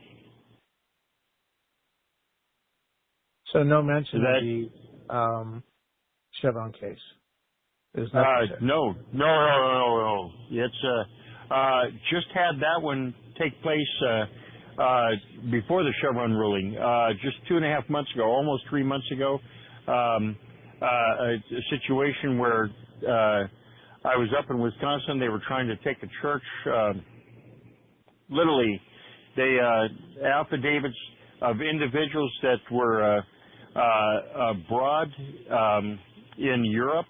So no mention that, of the um, Chevron case. There's uh, no, no, no, no, no, no. It's uh, uh, just had that one take place uh, uh, before the Chevron ruling, uh, just two and a half months ago, almost three months ago. Um, uh, a, a situation where uh, I was up in Wisconsin. They were trying to take a church. Uh, literally, they uh, affidavits of individuals that were uh, uh, abroad um, in Europe,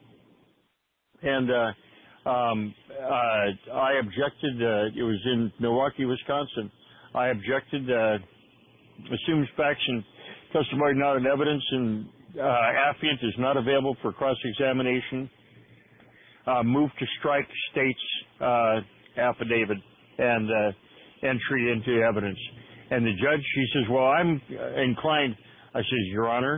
and uh, um, uh, I objected. Uh, it was in Milwaukee, Wisconsin. I objected. Uh, assumes facts and testimony not in evidence, and uh, affiant is not available for cross-examination. Uh, move to strike state's uh, affidavit and uh, entry into evidence. And the judge, he says, well, I'm inclined. I says, Your Honor,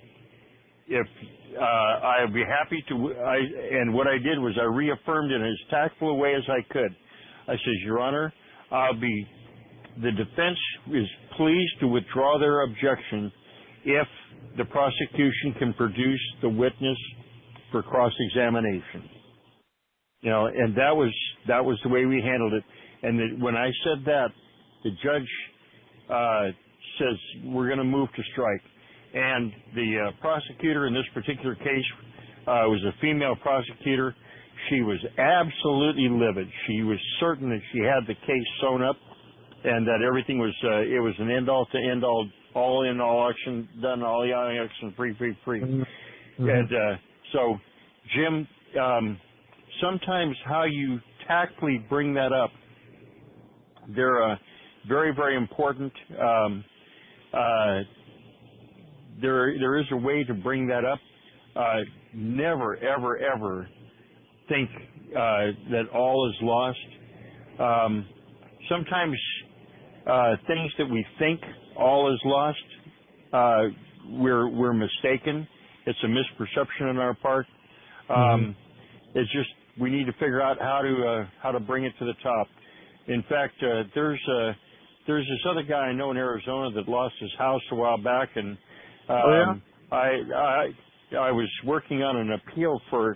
if uh, I'd be happy to, I, and what I did was I reaffirmed in as tactful a way as I could. I says, Your Honor, I'll be, the defense is pleased to withdraw their objection if the prosecution can produce the witness for cross-examination. You know, and that was, that was the way we handled it. And the, when I said that, the judge uh, says, we're going to move to strike. And the uh, prosecutor in this particular case uh, was a female prosecutor. She was absolutely livid. She was certain that she had the case sewn up and that everything was, uh, it was an end-all to end-all, all-in, all-action, done, all-action, free, free, free. Mm-hmm. And uh, so, Jim, um, sometimes how you tactfully bring that up, they're uh, very, very important. Um, uh, there, there is a way to bring that up. Uh, never, ever, ever think uh, that all is lost. Um, sometimes uh, things that we think all is lost, uh, we're we're mistaken. It's a misperception on our part. Um, mm-hmm. It's just we need to figure out how to uh, how to bring it to the top. In fact, uh, there's uh, there's this other guy I know in Arizona that lost his house a while back, and um, oh, yeah? I I I was working on an appeal for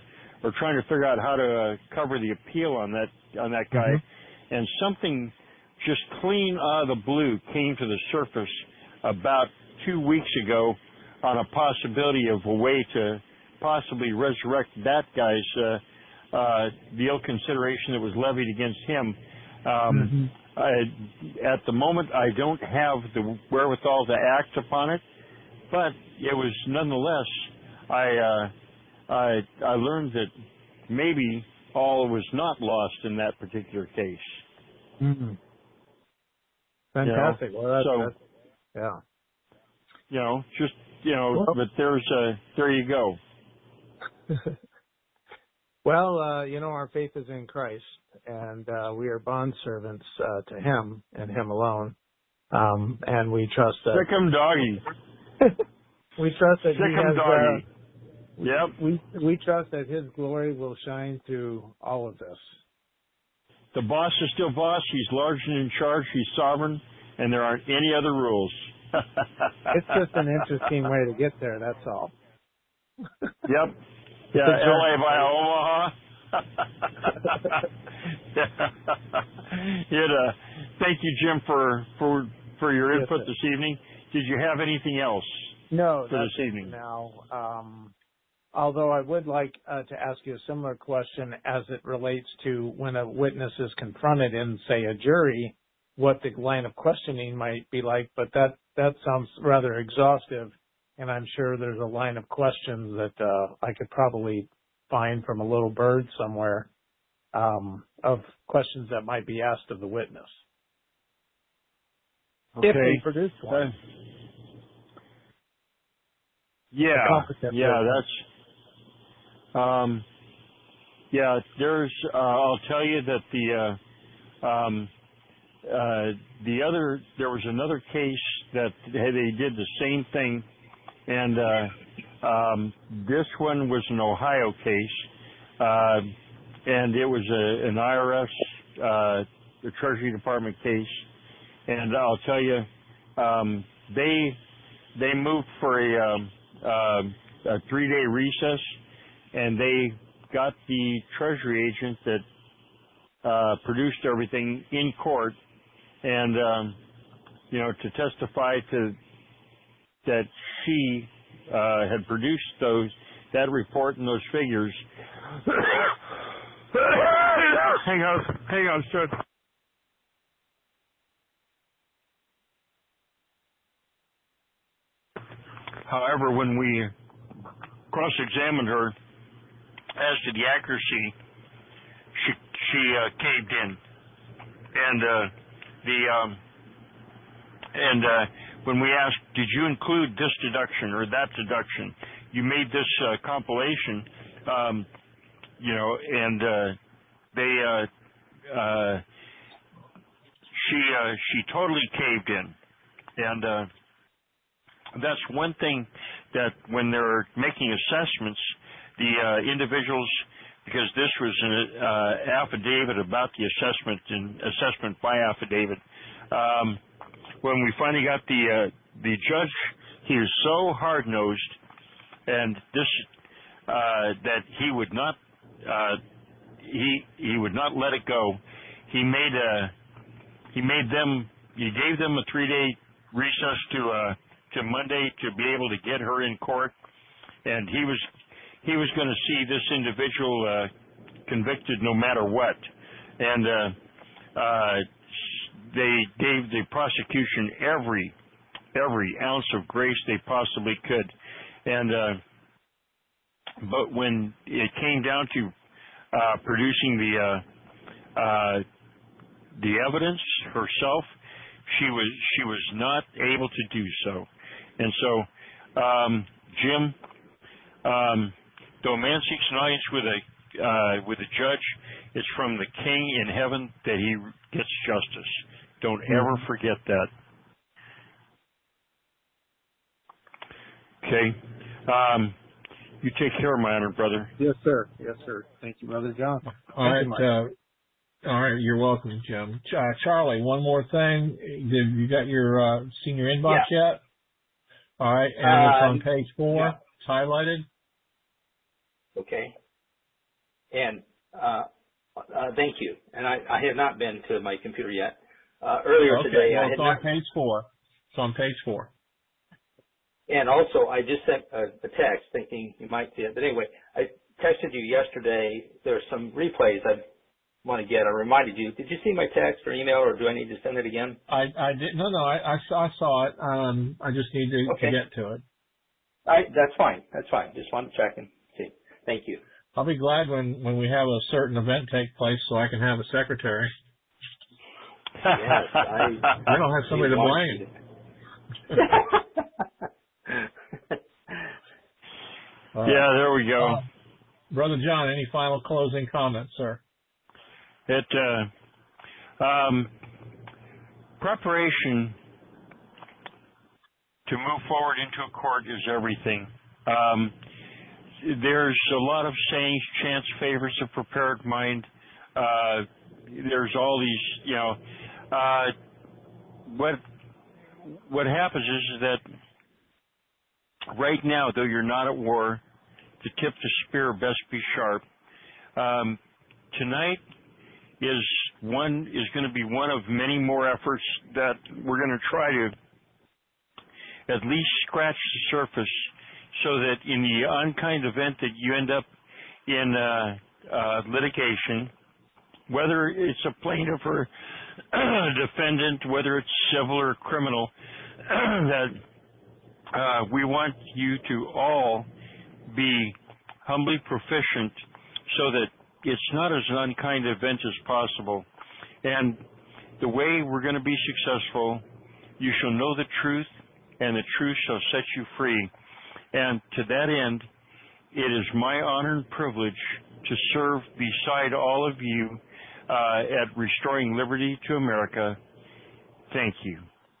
or trying to figure out how to uh, cover the appeal on that on that guy, mm-hmm. and something just clean out of the blue came to the surface about two weeks ago on a possibility of a way to possibly resurrect that guy's uh, uh, the ill consideration that was levied against him. Um, mm-hmm. I, at the moment, I don't have the wherewithal to act upon it, but it was nonetheless. I uh, I I learned that maybe all was not lost in that particular case. Mm-hmm. Fantastic. You know? Well, that's, so, that's, yeah. You know, just you know, well, but there's uh, there you go. Well, uh, you know, our faith is in Christ, and uh, we are bondservants uh, to Him and Him alone. Um, and we trust that. Sick 'em doggy. we trust that Sick He 'em has. doggy. Uh, yep. We we trust that His glory will shine through all of this. The boss is still boss. He's large and in charge. He's sovereign, and there aren't any other rules. It's just an interesting way to get there. That's all. Yep. Yeah, L A via Omaha. it, uh, thank you, Jim, for, for, for your input yes, this evening. Did you have anything else no, for that's this evening? Now, um, although I would like uh, to ask you a similar question as it relates to when a witness is confronted in, say, a jury, what the line of questioning might be like, but that, that sounds rather exhaustive. And I'm sure there's a line of questions that uh, I could probably find from a little bird somewhere um, of questions that might be asked of the witness. Okay. If they produce one. Uh, yeah, yeah, that's, um, yeah, there's, uh, I'll tell you that the, uh, um, uh, the other, there was another case that hey, they did the same thing. And uh, um, this one was an Ohio case, uh, and it was a, an I R S, uh, the Treasury Department case. And I'll tell you, um, they they moved for a, um, uh, a three-day recess, and they got the Treasury agent that uh, produced everything in court, and um, you know, to testify to. That she uh, had produced those that report and those figures. hang on, hang on, sir. However, when we cross-examined her as to the accuracy, she she uh, caved in, and uh, the um, and. Uh, When we asked, did you include this deduction or that deduction? You made this uh, compilation, um, you know, and uh, they, uh, uh, she, uh, she totally caved in, and uh, that's one thing that when they're making assessments, the uh, individuals, because this was an uh, affidavit about the assessment and assessment by affidavit. Um, When we finally got the uh, the judge, he was so hard nosed, and this uh, that he would not uh, he he would not let it go. He made a he made them he gave them a three day recess to uh, to Monday to be able to get her in court, and he was he was going to see this individual uh, convicted no matter what, and. Uh, uh, They gave the prosecution every every ounce of grace they possibly could, and uh, but when it came down to uh, producing the uh, uh, the evidence herself, she was she was not able to do so, and so um, Jim, um, though man seeks an audience with a uh, with a judge, it's from the King in heaven that he gets justice. Don't ever forget that. Okay. Um, you take care, my honored brother. Yes, sir. Yes, sir. Thank you, Brother John. All right. Uh, all right. You're welcome, Jim. Ch- uh, Charlie, one more thing. Did you got your uh, seen your inbox yeah. yet? All right. And uh, it's on page four. Yeah. It's highlighted. Okay. And uh, uh, thank you. And I, I have not been to my computer yet. Uh, earlier okay, today, well, I had it's on not, page four. It's on page four. and also I just sent a, a text thinking you might see it. But anyway, I texted you yesterday. There's some replays I want to get. I reminded you. Did you see my text or email, or do I need to send it again? I, I did no, no. I, I saw, I saw it. Um, I just need to, Okay. to get to it. I, that's fine. That's fine. Just wanted to check and see. Thank you. I'll be glad when, when we have a certain event take place so I can have a secretary. Yes, I, I don't have somebody to blame. Uh, yeah, there we go. Uh, Brother John, any final closing comments, sir? It uh, um, preparation to move forward into a court is everything. Um, there's a lot of sayings, chance favors a prepared mind. Uh, there's all these, you know, uh, what what happens is, is that right now, though you're not at war, the tip the spear best be sharp. Um, tonight is one is going to be one of many more efforts that we're going to try to at least scratch the surface, so that in the unkind event that you end up in uh, uh, litigation, whether it's a plaintiff or a defendant, whether it's civil or criminal, that uh, we want you to all be humbly proficient so that it's not as an unkind event as possible. And the way we're going to be successful, you shall know the truth, and the truth shall set you free. And to that end, it is my honor and privilege to serve beside all of you uh, at Restoring Liberty to America. Thank you.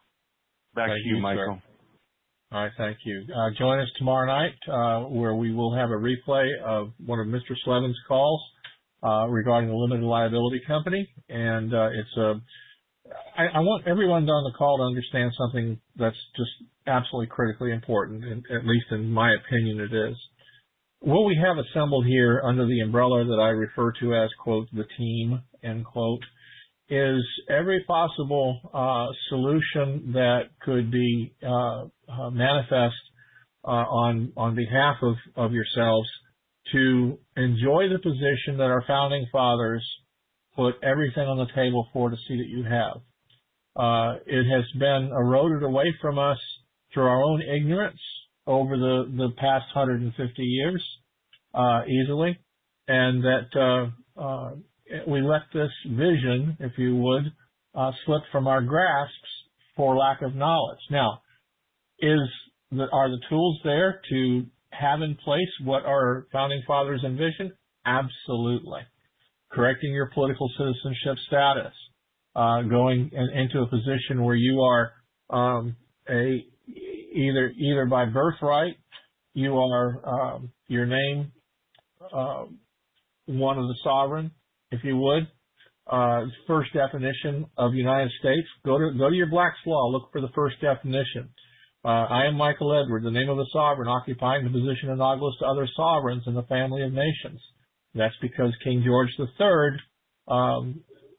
Back Thank to you, you, Michael. Sir. All right, thank you. Uh, join us tomorrow night uh, where we will have a replay of one of Mister Slevin's calls uh, regarding the limited liability company. And uh, it's a I, I want everyone on the call to understand something that's just absolutely critically important, and at least in my opinion it is. What we have assembled here under the umbrella that I refer to as, quote, the team, end quote, is every possible uh, solution that could be uh, uh, manifest uh, on on behalf of, of yourselves to enjoy the position that our founding fathers put everything on the table for to see that you have. Uh, it has been eroded away from us through our own ignorance over the, the past one hundred fifty years, uh, easily, and that uh, uh, we let this vision, if you would, uh, slip from our grasps for lack of knowledge. Now, is the, are the tools there to have in place what our founding fathers envisioned? Absolutely. Correcting your political citizenship status, uh, going in, into a position where you are um, a either either by birthright you are um, your name uh, one of the sovereign, if you would. Uh, first definition of United States. Go to go to your Black's Law. Look for the first definition. Uh, I am Michael Edward, the name of the sovereign, occupying the position analogous to other sovereigns in the family of nations. That's because King George the Third um,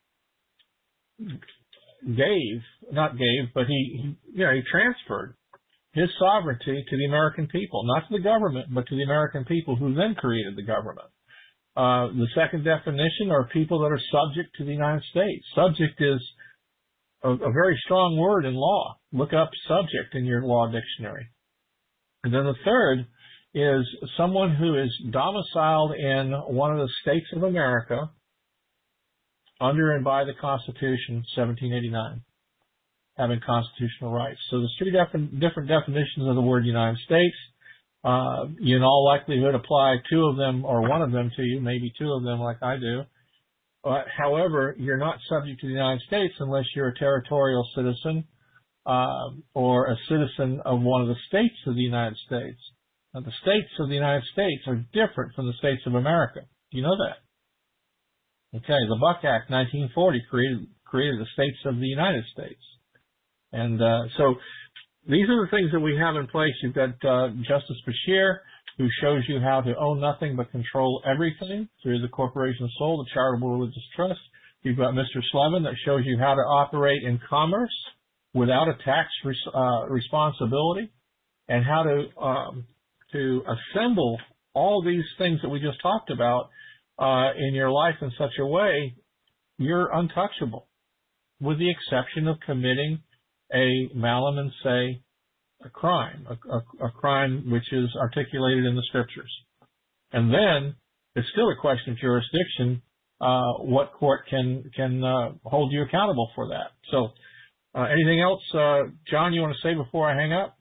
gave, not gave, but he, he, you know, he transferred his sovereignty to the American people, not to the government, but to the American people, who then created the government. Uh, the second definition are people that are subject to the United States. Subject is a, a very strong word in law. Look up subject in your law dictionary. And then the third is someone who is domiciled in one of the states of America under and by the Constitution, seventeen eighty-nine, having constitutional rights. So there's three different, different definitions of the word United States. Uh, you in all likelihood apply two of them or one of them to you, maybe two of them like I do. Uh, however, you're not subject to the United States unless you're a territorial citizen uh, or a citizen of one of the states of the United States. Now, the states of the United States are different from the states of America. Do you know that? Okay, the Buck Act, nineteen forty, created created the states of the United States. And uh, so these are the things that we have in place. You've got uh, Justice Bashir, who shows you how to own nothing but control everything through the Corporation Soul, the Charitable Religious Trust. You've got Mister Slevin that shows you how to operate in commerce without a tax res- uh, responsibility, and how to um, to assemble all these things that we just talked about uh, in your life in such a way you're untouchable, with the exception of committing a malum in se, a crime, a, a, a crime which is articulated in the scriptures. And then it's still a question of jurisdiction. Uh, what court can can uh, hold you accountable for that? So, uh, anything else, uh, John, you want to say before I hang up?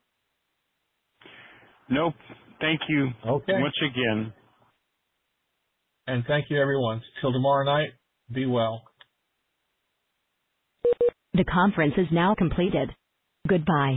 Nope. Thank you Okay. once again. And thank you, everyone. Till tomorrow night, be well. The conference is now completed. Goodbye.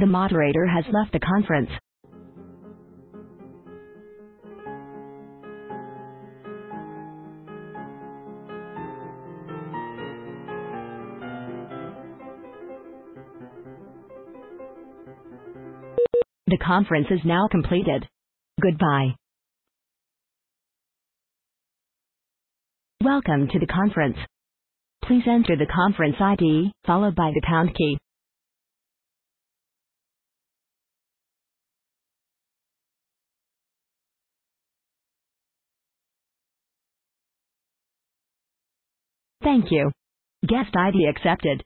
The moderator has left the conference. The conference is now completed. Goodbye. Welcome to the conference. Please enter the conference I D, followed by the pound key. Thank you. Guest I D accepted.